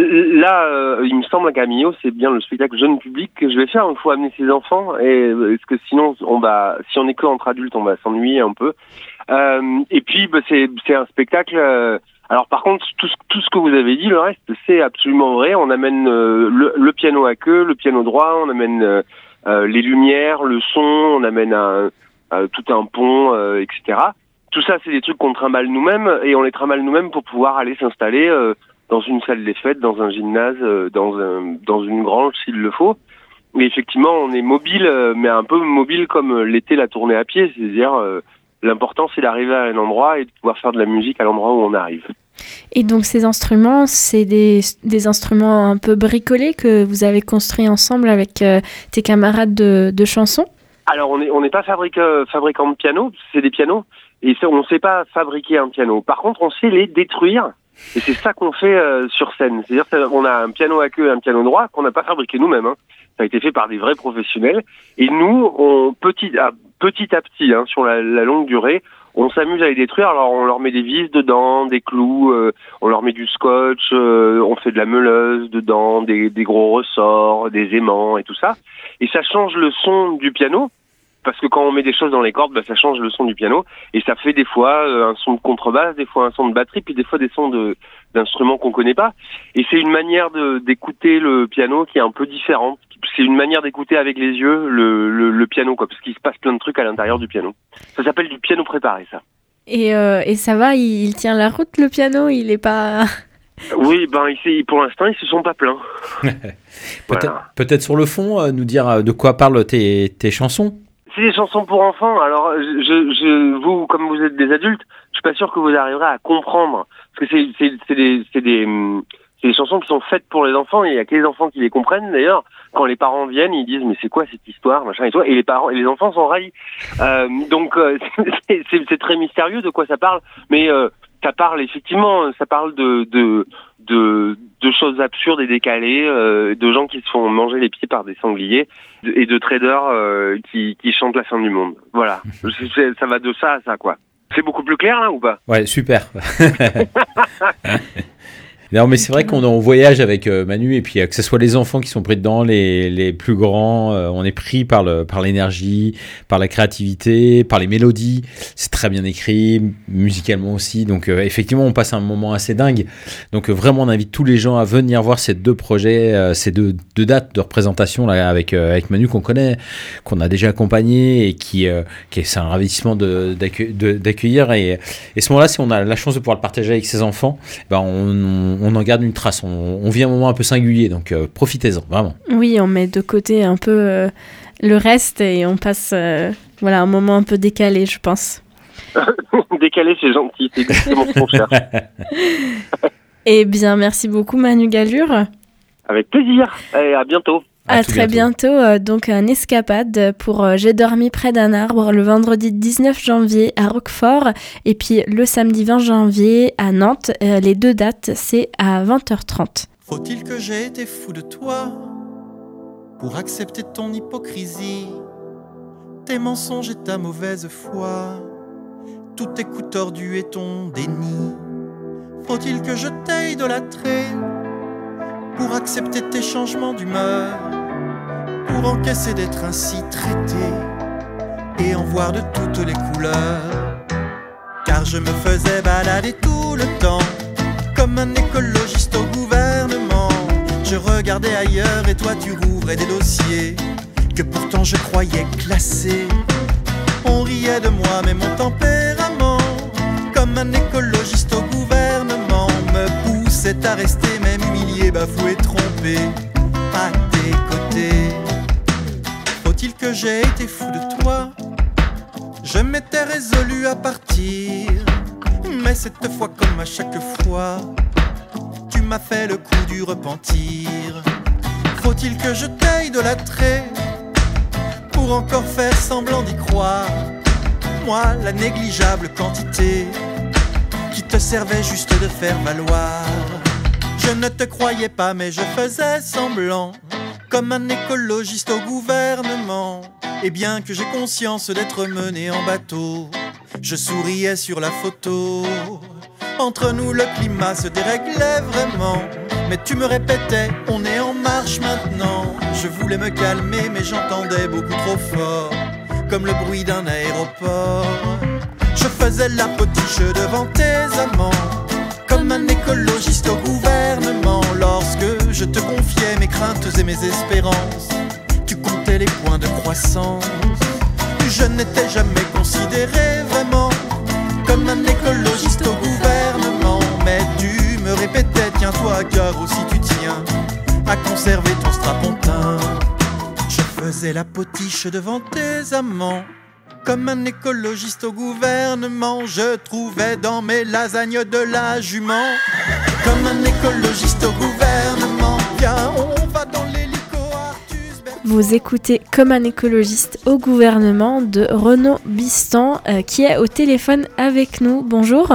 là, euh, il me semble qu'à Millau, c'est bien le spectacle jeune public que je vais faire. Il faut amener ses enfants et parce que sinon, on va si on est que entre adultes, on va s'ennuyer un peu. Euh, et puis, bah, c'est c'est un spectacle. Euh, Alors par contre, tout ce, tout ce que vous avez dit, le reste, c'est absolument vrai. On amène euh, le, le piano à queue, le piano droit, on amène euh, euh, les lumières, le son, on amène un, euh, tout un pont, euh, et cetera. Tout ça, c'est des trucs qu'on trimballe nous-mêmes et on les trimballe nous-mêmes pour pouvoir aller s'installer euh, dans une salle des fêtes, dans un gymnase, euh, dans, un, dans une grange s'il le faut. Et effectivement, on est mobile, euh, mais un peu mobile comme l'était la tournée à pied, c'est-à-dire... Euh, l'important, c'est d'arriver à un endroit et de pouvoir faire de la musique à l'endroit où on arrive. Et donc, ces instruments, c'est des, des instruments un peu bricolés que vous avez construits ensemble avec euh, tes camarades de, de chansons? Alors, on n'est on n'est pas fabrique, euh, fabricant de piano, c'est des pianos, et ça, on ne sait pas fabriquer un piano. Par contre, on sait les détruire, et c'est ça qu'on fait euh, sur scène. C'est-à-dire qu'on a un piano à queue et un piano droit qu'on n'a pas fabriqué nous-mêmes. Hein. Ça a été fait par des vrais professionnels. Et nous, on petit à petit, à petit hein, sur la, la longue durée, on s'amuse à les détruire. Alors, on leur met des vis dedans, des clous, euh, on leur met du scotch, euh, on fait de la meuleuse dedans, des, des gros ressorts, des aimants et tout ça. Et ça change le son du piano. Parce que quand on met des choses dans les cordes, bah, ça change le son du piano. Et ça fait des fois euh, un son de contrebasse, des fois un son de batterie, puis des fois des sons de, d'instruments qu'on connaît pas. Et c'est une manière de, d'écouter le piano qui est un peu différente. C'est une manière d'écouter avec les yeux le, le, le piano, quoi, parce qu'il se passe plein de trucs à l'intérieur du piano. Ça s'appelle du piano préparé, ça. Et, euh, et ça va, il, il tient la route, le piano, il est pas... Oui, ben il, pour l'instant, ils se sont pas plaints. peut-être, Voilà. peut-être sur le fond, euh, nous dire euh, de quoi parlent tes, tes chansons. C'est des chansons pour enfants. Alors, je, je, vous, comme vous êtes des adultes, je suis pas sûr que vous arriverez à comprendre, parce que c'est, c'est, c'est des, c'est des, c'est des chansons qui sont faites pour les enfants. Et il y a que les enfants qui les comprennent. D'ailleurs, quand les parents viennent, ils disent mais c'est quoi cette histoire, machin et tout. Et les parents, et les enfants sont ravis. Euh, donc, euh, c'est, c'est, c'est très mystérieux de quoi ça parle, mais euh, ça parle effectivement, ça parle de, de, de, de choses absurdes et décalées, euh, de gens qui se font manger les pieds par des sangliers et de traders euh, qui, qui chantent la fin du monde. Voilà, c'est, ça va de ça à ça, quoi. C'est beaucoup plus clair, là, ou pas? Ouais, super. Non, mais c'est vrai qu'on on voyage avec euh, Manu, et puis euh, que ce soit les enfants qui sont pris dedans, les, les plus grands, euh, on est pris par, le, par l'énergie, par la créativité, par les mélodies. C'est très bien écrit, musicalement aussi. Donc, euh, effectivement, on passe un moment assez dingue. Donc, euh, vraiment, on invite tous les gens à venir voir ces deux projets, euh, ces deux, deux dates de représentation là, avec, euh, avec Manu qu'on connaît, qu'on a déjà accompagné, et qui, euh, qui est, c'est un ravissement de, d'accueillir. De, d'accueillir et, et ce moment-là, si on a la chance de pouvoir le partager avec ses enfants, ben on, on en garde une trace. On, on vit un moment un peu singulier, donc euh, profitez-en, vraiment. Oui, on met de côté un peu euh, le reste et on passe euh, voilà, un moment un peu décalé, je pense. Décalé, c'est gentil, c'est exactement ce qu'on cherche. Eh bien, merci beaucoup Manu Galure. Avec plaisir, et à bientôt. À, à très bientôt. bientôt. Euh, donc, un escapade pour euh, J'ai dormi près d'un arbre le vendredi dix-neuf janvier à Roquefort et puis le samedi vingt janvier à Nantes. Euh, les deux dates, c'est à vingt heures trente. Faut-il que j'ai été fou de toi pour accepter ton hypocrisie, tes mensonges et ta mauvaise foi, tous tes coups tordus et ton déni? Faut-il que je t'aie idolâtré pour accepter tes changements d'humeur, pour encaisser d'être ainsi traité et en voir de toutes les couleurs? Car je me faisais balader tout le temps comme un écologiste au gouvernement. Je regardais ailleurs et toi tu rouvrais des dossiers que pourtant je croyais classés. On riait de moi mais mon tempérament, comme un écologiste au gouvernement, me poussait à rester même humilié, bafoué, trompé, à tes côtés. Faut-il que j'ai été fou de toi? Je m'étais résolu à partir, mais cette fois comme à chaque fois, tu m'as fait le coup du repentir. Faut-il que je t'aie idolâtré pour encore faire semblant d'y croire? Moi, la négligeable quantité qui te servait juste de faire valoir. Je ne te croyais pas mais je faisais semblant, comme un écologiste au gouvernement. Et bien que j'ai conscience d'être mené en bateau, je souriais sur la photo. Entre nous le climat se déréglait vraiment, mais tu me répétais on est en marche maintenant. Je voulais me calmer mais j'entendais beaucoup trop fort, comme le bruit d'un aéroport. Je faisais la potiche devant tes amants, comme un écologiste au gouvernement. Lorsque je te confiais mes craintes et mes espérances, tu comptais les points de croissance. Je n'étais jamais considéré vraiment comme un écologiste au gouvernement, mais tu me répétais tiens-toi car aussi tu tiens à conserver ton strapontin. Je faisais la potiche devant tes amants, comme un écologiste au gouvernement. Je trouvais dans mes lasagnes de la jument, comme un écologiste au gouvernement. Viens, on va dans l'hélico Artus. Vous écoutez Comme un écologiste au gouvernement de Renaud Bistan euh, qui est au téléphone avec nous. Bonjour.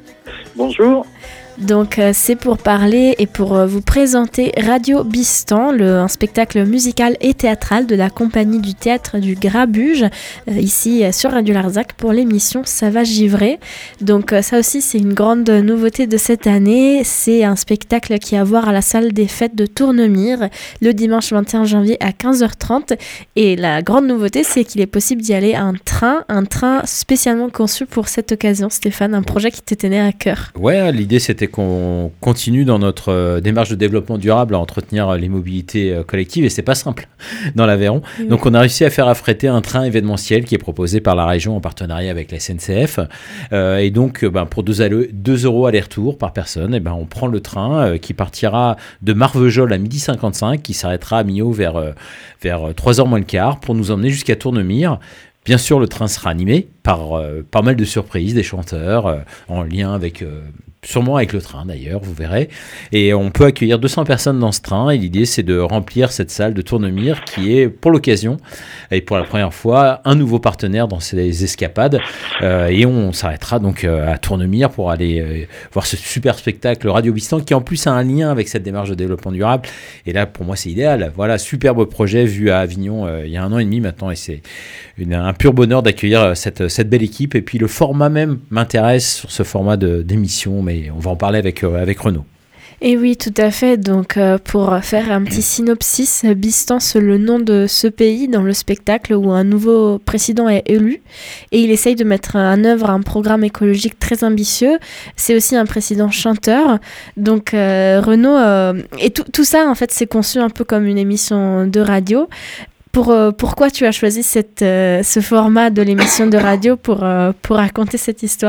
Bonjour. Donc euh, c'est pour parler et pour euh, vous présenter Radio Bistan, le, un spectacle musical et théâtral de la compagnie du théâtre du Grabuge, euh, ici euh, sur Radio Larzac pour l'émission Ça va givrer. Donc euh, ça aussi c'est une grande nouveauté de cette année, c'est un spectacle qui a à voir à la salle des fêtes de Tournemire le dimanche vingt et un janvier à quinze heures trente, et la grande nouveauté c'est qu'il est possible d'y aller en train, un train spécialement conçu pour cette occasion. Stéphane, un projet qui t'était né à cœur. Ouais, l'idée c'était qu'on continue dans notre euh, démarche de développement durable à entretenir euh, les mobilités euh, collectives, et c'est pas simple dans l'Aveyron. Oui. Donc on a réussi à faire affréter un train événementiel qui est proposé par la région en partenariat avec la S N C F, euh, et donc euh, ben, pour deux euros aller-retour par personne, et ben, on prend le train euh, qui partira de Marvejols à midi cinquante-cinq, qui s'arrêtera à Millau vers, euh, vers trois heures moins le quart pour nous emmener jusqu'à Tournemire. Bien sûr, le train sera animé par euh, pas mal de surprises, des chanteurs euh, en lien avec... Euh, sûrement avec le train d'ailleurs, vous verrez. Et on peut accueillir deux cents personnes dans ce train, et l'idée c'est de remplir cette salle de Tournemire qui est pour l'occasion, et pour la première fois, un nouveau partenaire dans ces escapades. Euh, et on s'arrêtera donc euh, à Tournemire pour aller euh, voir ce super spectacle Radio Bistan qui en plus a un lien avec cette démarche de développement durable. Et là pour moi c'est idéal. Voilà, superbe projet vu à Avignon euh, il y a un an et demi maintenant, et c'est une, un pur bonheur d'accueillir cette, cette belle équipe. Et puis le format même m'intéresse sur ce format de, d'émission, mais on va en parler avec, euh, avec Renaud. Et oui, tout à fait. Donc, euh, pour faire un petit synopsis, Bistan, c'est le nom de ce pays dans le spectacle où un nouveau président est élu, et il essaye de mettre en œuvre un programme écologique très ambitieux. C'est aussi un président chanteur. Donc, euh, Renaud, euh, et tout, tout ça, en fait, c'est conçu un peu comme une émission de radio. Pour, euh, pourquoi tu as choisi cette, euh, ce format de l'émission de radio pour, euh, pour raconter cette histoire ?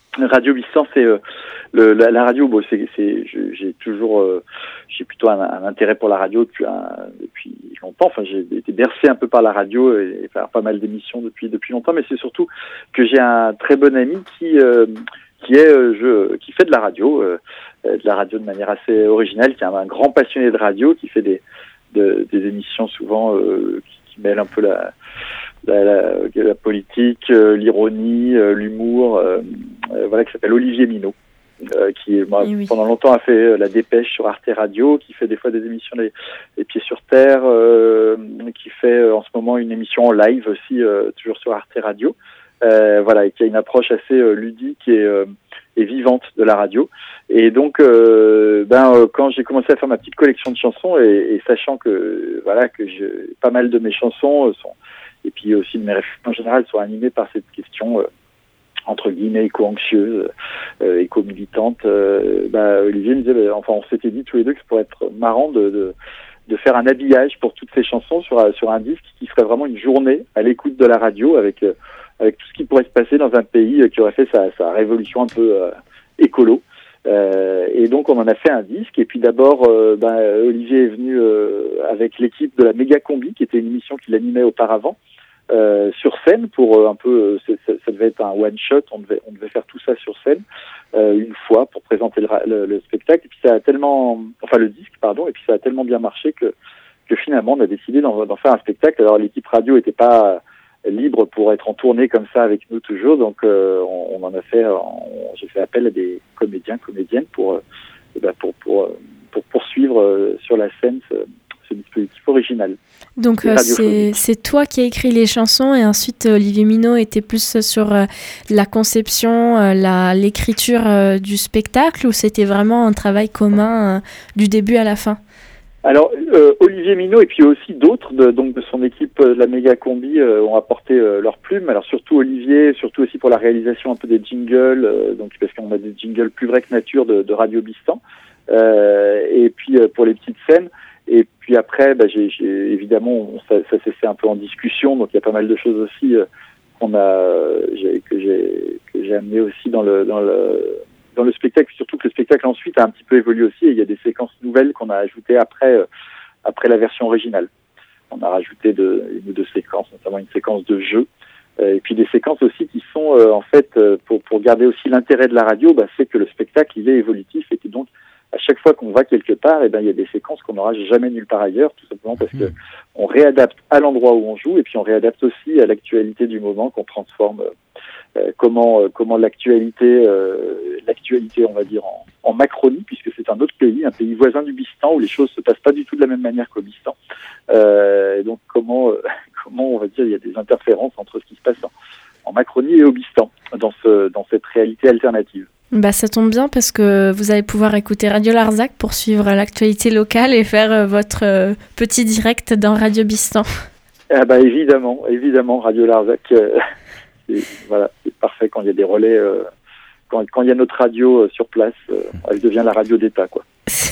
Radio Bistan, c'est euh, le, la, la radio. Bon, c'est, c'est, j'ai toujours, euh, j'ai plutôt un, un intérêt pour la radio depuis, un, depuis longtemps. Enfin, j'ai été bercé un peu par la radio et, et par pas mal d'émissions depuis depuis longtemps. Mais c'est surtout que j'ai un très bon ami qui euh, qui est euh, je, qui fait de la radio, euh, de la radio de manière assez originale, qui est un, un grand passionné de radio, qui fait des de, des émissions souvent euh, qui, qui mêlent un peu la La, la, la politique, euh, l'ironie, euh, l'humour, euh, euh, voilà, qui s'appelle Olivier Minot, euh, qui moi, oui. pendant longtemps a fait euh, la Dépêche sur Arte Radio, qui fait des fois des émissions les, les pieds sur terre, euh, qui fait euh, en ce moment une émission en live aussi, euh, toujours sur Arte Radio, euh, voilà, et qui a une approche assez euh, ludique et, euh, et vivante de la radio. Et donc, euh, ben, euh, quand j'ai commencé à faire ma petite collection de chansons, et, et sachant que voilà que je, pas mal de mes chansons euh, sont et puis aussi de mes réflexions en général sont animées par cette question euh, entre guillemets éco-anxieuse, euh, éco-militante. Euh, bah, Olivier me disait, bah, enfin on s'était dit tous les deux que ça pourrait être marrant de, de, de faire un habillage pour toutes ces chansons sur, sur un disque qui serait vraiment une journée à l'écoute de la radio avec, euh, avec tout ce qui pourrait se passer dans un pays qui aurait fait sa, sa révolution un peu euh, écolo. Euh, et donc on en a fait un disque, et puis d'abord euh, ben, Olivier est venu euh, avec l'équipe de la Méga Combi, qui était une émission qu'il animait auparavant euh, sur scène pour euh, un peu, euh, ça, ça devait être un one shot, on devait, on devait faire tout ça sur scène euh, une fois pour présenter le, le, le spectacle, et puis ça a tellement, enfin le disque pardon, et puis ça a tellement bien marché que, que finalement on a décidé d'en, d'en faire un spectacle. Alors l'équipe radio était pas libre pour être en tournée comme ça avec nous toujours, donc euh, on, on en a fait, on, j'ai fait appel à des comédiens, comédiennes pour euh, bah, pour pour pour poursuivre euh, sur la scène ce, ce dispositif original. Donc euh, c'est c'est toi qui as écrit les chansons, et ensuite Olivier Minot était plus sur euh, la conception, euh, la l'écriture euh, du spectacle, ou c'était vraiment un travail commun euh, du début à la fin? Alors, euh, Olivier Minot et puis aussi d'autres de, donc de son équipe euh, de la Méga Combi euh, ont apporté euh, leur plume. Alors surtout Olivier, surtout aussi pour la réalisation un peu des jingles, euh, donc parce qu'on a des jingles plus vrais que nature de, de Radio Bistan. Euh, et puis euh, pour les petites scènes. Et puis après, bah, j'ai, j'ai évidemment ça, ça s'est fait un peu en discussion, donc il y a pas mal de choses aussi euh, qu'on a, j'ai, que j'ai que j'ai amené aussi dans le dans le dans le spectacle, surtout que le spectacle ensuite a un petit peu évolué aussi, et il y a des séquences nouvelles qu'on a ajoutées après euh, après la version originale. On a rajouté de, une ou deux séquences, notamment une séquence de jeu, euh, et puis des séquences aussi qui sont euh, en fait euh, pour pour garder aussi l'intérêt de la radio, bah, c'est que le spectacle il est évolutif, et que donc à chaque fois qu'on va quelque part, eh ben il y a des séquences qu'on n'aura jamais nulle part ailleurs, tout simplement parce que on réadapte à l'endroit où on joue, et puis on réadapte aussi à l'actualité du moment, qu'on transforme euh, comment euh, comment l'actualité euh, l'actualité on va dire en, en Macronie, puisque c'est un autre pays, un pays voisin du Bistan, où les choses se passent pas du tout de la même manière qu'au Bistan. Euh, et donc comment euh, comment on va dire il y a des interférences entre ce qui se passe en, en Macronie et au Bistan dans ce dans cette réalité alternative. Bah, ça tombe bien parce que vous allez pouvoir écouter Radio Larzac pour suivre l'actualité locale et faire euh, votre euh, petit direct dans Radio Bistan. Ah bah évidemment, évidemment, Radio Larzac, euh, c'est, voilà, c'est parfait quand il y a des relais, euh, quand, quand il y a notre radio euh, sur place, euh, elle devient la radio d'État, quoi.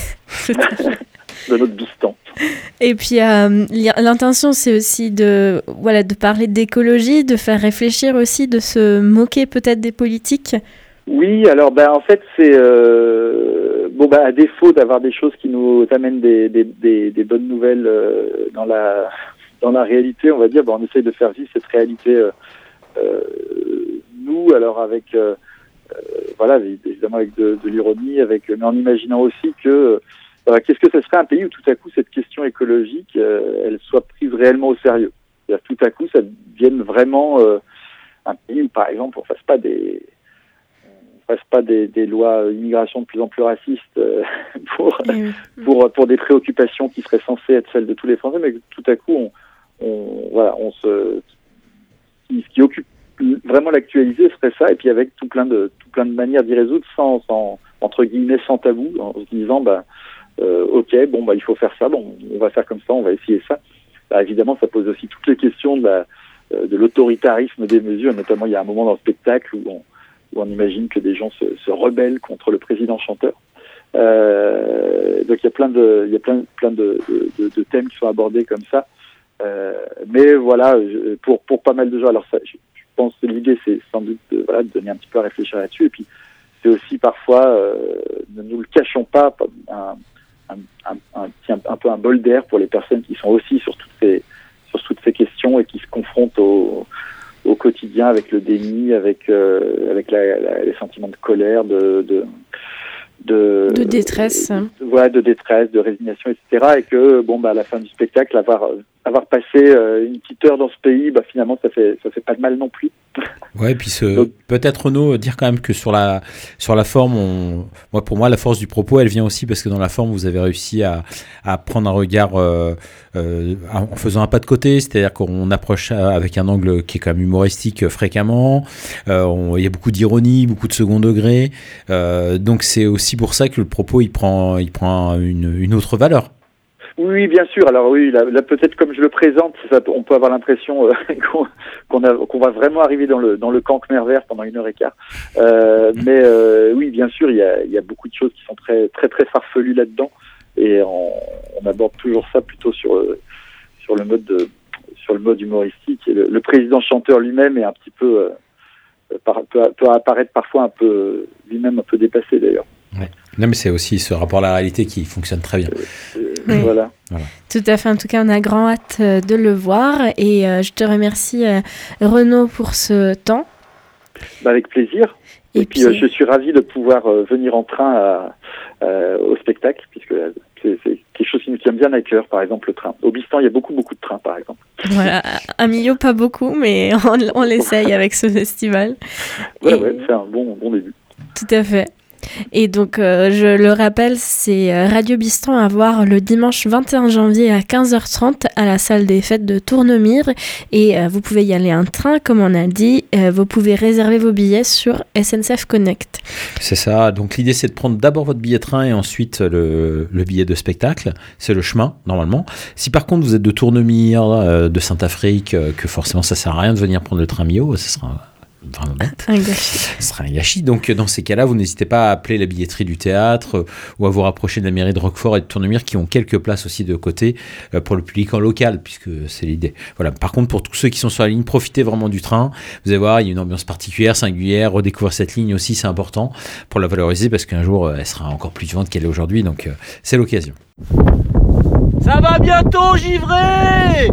De notre Bistan. Et puis euh, l'intention, c'est aussi de, voilà, de parler d'écologie, de faire réfléchir aussi, de se moquer peut-être des politiques. Oui, alors ben en fait c'est euh, bon ben à défaut d'avoir des choses qui nous amènent des des des, des bonnes nouvelles euh, dans la dans la réalité, on va dire, ben on essaye de faire vivre cette réalité euh, euh, nous, alors avec euh, euh, voilà évidemment avec de, de l'ironie, avec mais en imaginant aussi que euh, qu'est-ce que ce serait un pays où tout à coup cette question écologique euh, elle soit prise réellement au sérieux. C'est-à-dire tout à coup ça devienne vraiment euh, un pays où par exemple on fasse pas des fasse pas des, des lois immigration de plus en plus racistes euh, pour, mmh. pour pour des préoccupations qui seraient censées être celles de tous les Français, mais que tout à coup on, on voilà on se ce qui occupe vraiment l'actualité serait ça, et puis avec tout plein de tout plein de manières d'y résoudre sans, sans entre guillemets sans tabou, en se disant bah euh, ok bon bah il faut faire ça, bon on va faire comme ça, on va essayer ça. Bah, évidemment ça pose aussi toutes les questions de la de l'autoritarisme des mesures, notamment il y a un moment dans le spectacle où on où on imagine que des gens se, se rebellent contre le président chanteur. Euh, donc il y a plein de, il y a plein, plein de, de, de thèmes qui sont abordés comme ça. Euh, mais voilà, je, pour pour pas mal de gens, alors ça, je, je suis pense que l'idée, c'est sans doute de, voilà, de donner un petit peu à réfléchir là-dessus. Et puis, c'est aussi parfois, euh, ne nous le cachons pas, un, un, un, un, un, un peu un bol d'air pour les personnes qui sont aussi sur toutes ces, sur toutes ces questions et qui se confrontent au, au quotidien avec le déni, avec, euh, avec la, la, les sentiments de colère, de... de De, de détresse, de, ouais, de détresse, de résignation, et cetera. Et que bon, bah, à la fin du spectacle, avoir avoir passé euh, une petite heure dans ce pays, bah, finalement, ça fait ça fait pas de mal non plus. Ouais, puis ce, Donc, peut-être Renaud dire quand même que sur la sur la forme, on, moi pour moi la force du propos, elle vient aussi parce que dans la forme, vous avez réussi à à prendre un regard euh, euh, en faisant un pas de côté, c'est-à-dire qu'on approche avec un angle qui est quand même humoristique euh, fréquemment. Euh, on, il y a beaucoup d'ironie, beaucoup de second degré. Euh, donc c'est aussi pour ça que le propos il prend il prend une une autre valeur. Oui, bien sûr. Alors oui, là, là peut-être comme je le présente, ça, on peut avoir l'impression euh, qu'on, qu'on, a, qu'on va vraiment arriver dans le dans le camp Khmer vert pendant une heure et quart. Euh, mais euh, oui, bien sûr, il y a il y a beaucoup de choses qui sont très très très farfelues là-dedans, et on, on aborde toujours ça plutôt sur sur le mode de, sur le mode humoristique. Et le, le président chanteur lui-même est un petit peu euh, par, peut, peut apparaître parfois un peu lui-même un peu dépassé d'ailleurs. Ouais. Non, mais c'est aussi ce rapport à la réalité qui fonctionne très bien. Euh, oui. Voilà. voilà. Tout à fait. En tout cas, on a grand hâte de le voir. Et euh, je te remercie, euh, Renaud, pour ce temps. Bah, avec plaisir. Et, Et puis, puis euh, je suis ravi de pouvoir euh, venir en train à, euh, au spectacle, puisque c'est, c'est quelque chose qui nous tient bien à cœur, par exemple le train. Au Bistan, il y a beaucoup, beaucoup de trains, par exemple. Voilà. À Millau, pas beaucoup, mais on, on l'essaye avec ce festival. Ouais, Et... ouais, c'est un bon, bon début. Tout à fait. Et donc, euh, je le rappelle, c'est Radio Bistan à voir le dimanche vingt et un janvier à quinze heures trente à la salle des fêtes de Tournemire. Et euh, vous pouvez y aller en train, comme on a dit. Euh, vous pouvez réserver vos billets sur S N C F Connect. C'est ça. Donc, l'idée, c'est de prendre d'abord votre billet train et ensuite le, le billet de spectacle. C'est le chemin, normalement. Si par contre, vous êtes de Tournemire, euh, de Saint-Afrique, euh, que forcément, ça sert à rien de venir prendre le train Millau, ça sera... vraiment bête. Un gâchis. Ce sera un gâchis. Donc, dans ces cas-là, vous n'hésitez pas à appeler la billetterie du théâtre euh, ou à vous rapprocher de la mairie de Roquefort et de Tournemire qui ont quelques places aussi de côté euh, pour le public en local, puisque c'est l'idée. Voilà. Par contre, pour tous ceux qui sont sur la ligne, profitez vraiment du train. Vous allez voir, il y a une ambiance particulière, singulière. Redécouvrir cette ligne aussi, c'est important pour la valoriser parce qu'un jour, euh, elle sera encore plus vivante qu'elle est aujourd'hui. Donc, euh, c'est l'occasion. Ça va bientôt, givré!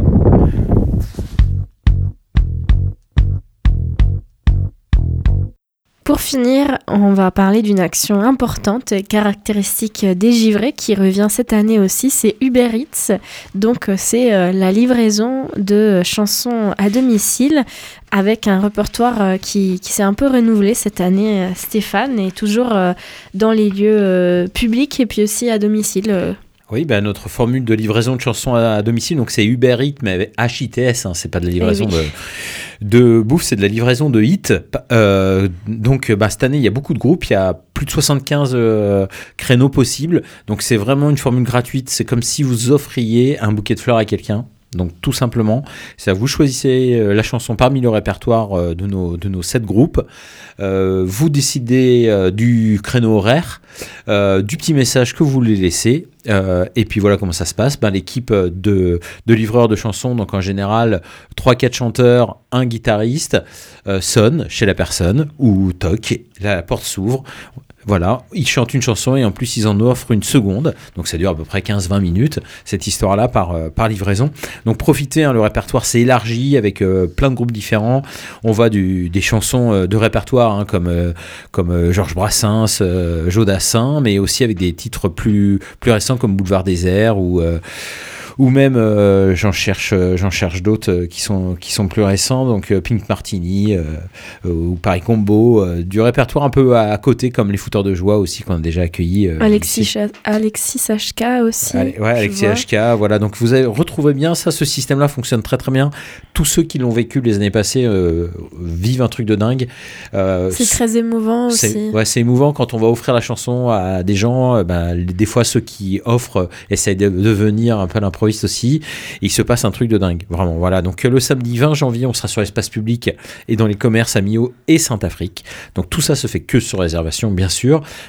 Pour finir, on va parler d'une action importante, caractéristique des givrés, qui revient cette année aussi, c'est Uber Eats. Donc c'est euh, la livraison de chansons à domicile avec un répertoire euh, qui, qui s'est un peu renouvelé cette année. Stéphane est toujours euh, dans les lieux euh, publics et puis aussi à domicile. Euh. Oui, ben notre formule de livraison de chansons à, à domicile, donc c'est Uber Eats, mais avec H I T S, hein, c'est pas de la livraison oui. de, de bouffe, c'est de la livraison de hits. Euh, donc bah, cette année, il y a beaucoup de groupes, il y a plus de soixante-quinze euh, créneaux possibles, donc c'est vraiment une formule gratuite, c'est comme si vous offriez un bouquet de fleurs à quelqu'un. Donc tout simplement, c'est à vous choisissez la chanson parmi le répertoire de nos, de nos sept groupes. Euh, vous décidez euh, du créneau horaire, euh, du petit message que vous voulez laisser. Euh, et puis voilà comment ça se passe. Ben, l'équipe de, de livreurs de chansons, donc en général trois quatre chanteurs, un guitariste, euh, sonne chez la personne ou toque, la porte s'ouvre. Voilà, ils chantent une chanson et en plus ils en offrent une seconde, donc ça dure à peu près quinze vingt minutes, cette histoire-là par, euh, par livraison. Donc profitez, hein, le répertoire s'est élargi avec euh, plein de groupes différents. On va du, des chansons euh, de répertoire hein, comme, euh, comme euh, Georges Brassens, euh, Jodassin, mais aussi avec des titres plus, plus récents comme Boulevard Désert ou... Euh, ou même euh, j'en cherche euh, j'en cherche d'autres euh, qui sont qui sont plus récents, donc euh, Pink Martini euh, euh, ou Paris Combo, euh, du répertoire un peu à, à côté comme les Fouteurs de Joie aussi qu'on a déjà accueilli euh, Alexis Cha- Alexis H K aussi. Allez, ouais, Alexis H K, voilà, donc vous avez retrouvé bien ça, ce système là fonctionne très très bien. Tous ceux qui l'ont vécu les années passées euh, vivent un truc de dingue. Euh, c'est, c'est très émouvant c'est, aussi. Ouais, c'est émouvant quand on va offrir la chanson à des gens, euh, ben, des fois ceux qui offrent euh, essayent de devenir un peu l'improviste aussi, et il se passe un truc de dingue, vraiment. Voilà, donc le samedi vingt janvier, on sera sur l'espace public et dans les commerces à Millau et Saint-Afrique. Donc tout ça se fait que sur réservation, bien sûr.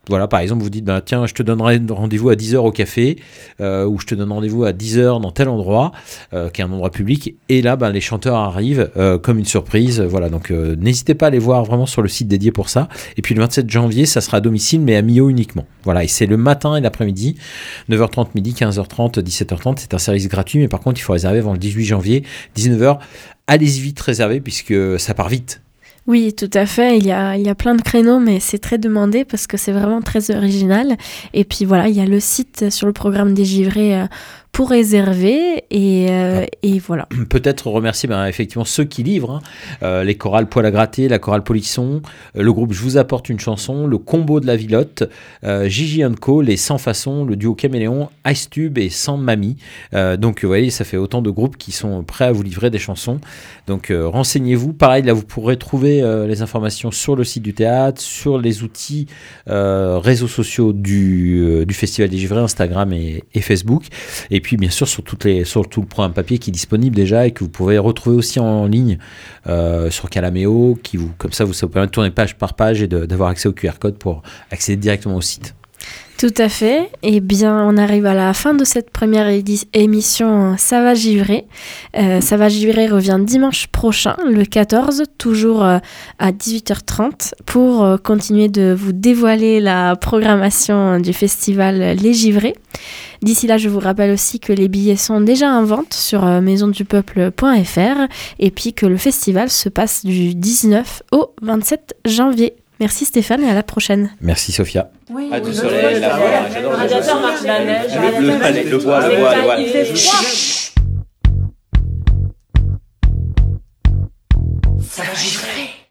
Voilà, par exemple, vous dites, ben, tiens, je te donnerai rendez-vous à dix heures au café, euh, ou je te donne rendez-vous à dix heures dans tel endroit, euh, qui est un endroit public. Et là, ben, les chanteurs arrivent euh, comme une surprise. Voilà, donc euh, n'hésitez pas à aller voir vraiment sur le site dédié pour ça. Et puis le vingt-sept janvier, ça sera à domicile, mais à Millau uniquement. Voilà, et c'est le matin et l'après-midi, neuf heures trente midi, quinze heures trente, dix-sept heures trente. C'est un service gratuit, mais par contre, il faut réserver avant le dix-huit janvier, dix-neuf heures. Allez-y vite réserver, puisque ça part vite. Oui, tout à fait. Il y a, il y a plein de créneaux, mais c'est très demandé parce que c'est vraiment très original. Et puis voilà, il y a le site sur le programme des Givrés euh, pour réserver. Et, euh, ah. et voilà. Peut-être remercier ben, effectivement ceux qui livrent, hein. euh, les chorales Poil à gratter, la chorale Polisson, euh, le groupe Je vous apporte une chanson, le combo de la Villotte, euh, Gigi and Co, les Sans Façons, le duo Caméléon, Ice Tube et Sans Mamie. Euh, donc vous voyez, ça fait autant de groupes qui sont prêts à vous livrer des chansons. Donc euh, renseignez-vous. Pareil, là vous pourrez trouver euh, les informations sur le site du théâtre, sur les outils euh, réseaux sociaux du, euh, du Festival des Givrés, Instagram et, et Facebook. Et puis bien sûr sur, toutes les, sur tout le programme papier qui est disponible déjà et que vous pouvez retrouver aussi en ligne euh, sur Calaméo, qui vous, comme ça vous, ça vous permet de tourner page par page et de, d'avoir accès au Q R code pour accéder directement au site. Tout à fait. Eh bien, on arrive à la fin de cette première édi- émission Ça va givrer. Euh, Ça va givrer revient dimanche prochain, le quatorze, toujours euh, à dix-huit heures trente, pour euh, continuer de vous dévoiler la programmation du festival Les Givrés. D'ici là, je vous rappelle aussi que les billets sont déjà en vente sur euh, maison du peuple point f r et puis que le festival se passe du dix-neuf au vingt-sept janvier. Merci Stéphane et à la prochaine. Merci Sophia. Oui, ah, du soleil, la voix, j'adore le radiateur marche la neige, le, le, le, le bois, le bois, le bois. Il fait froid. Ça va givrer.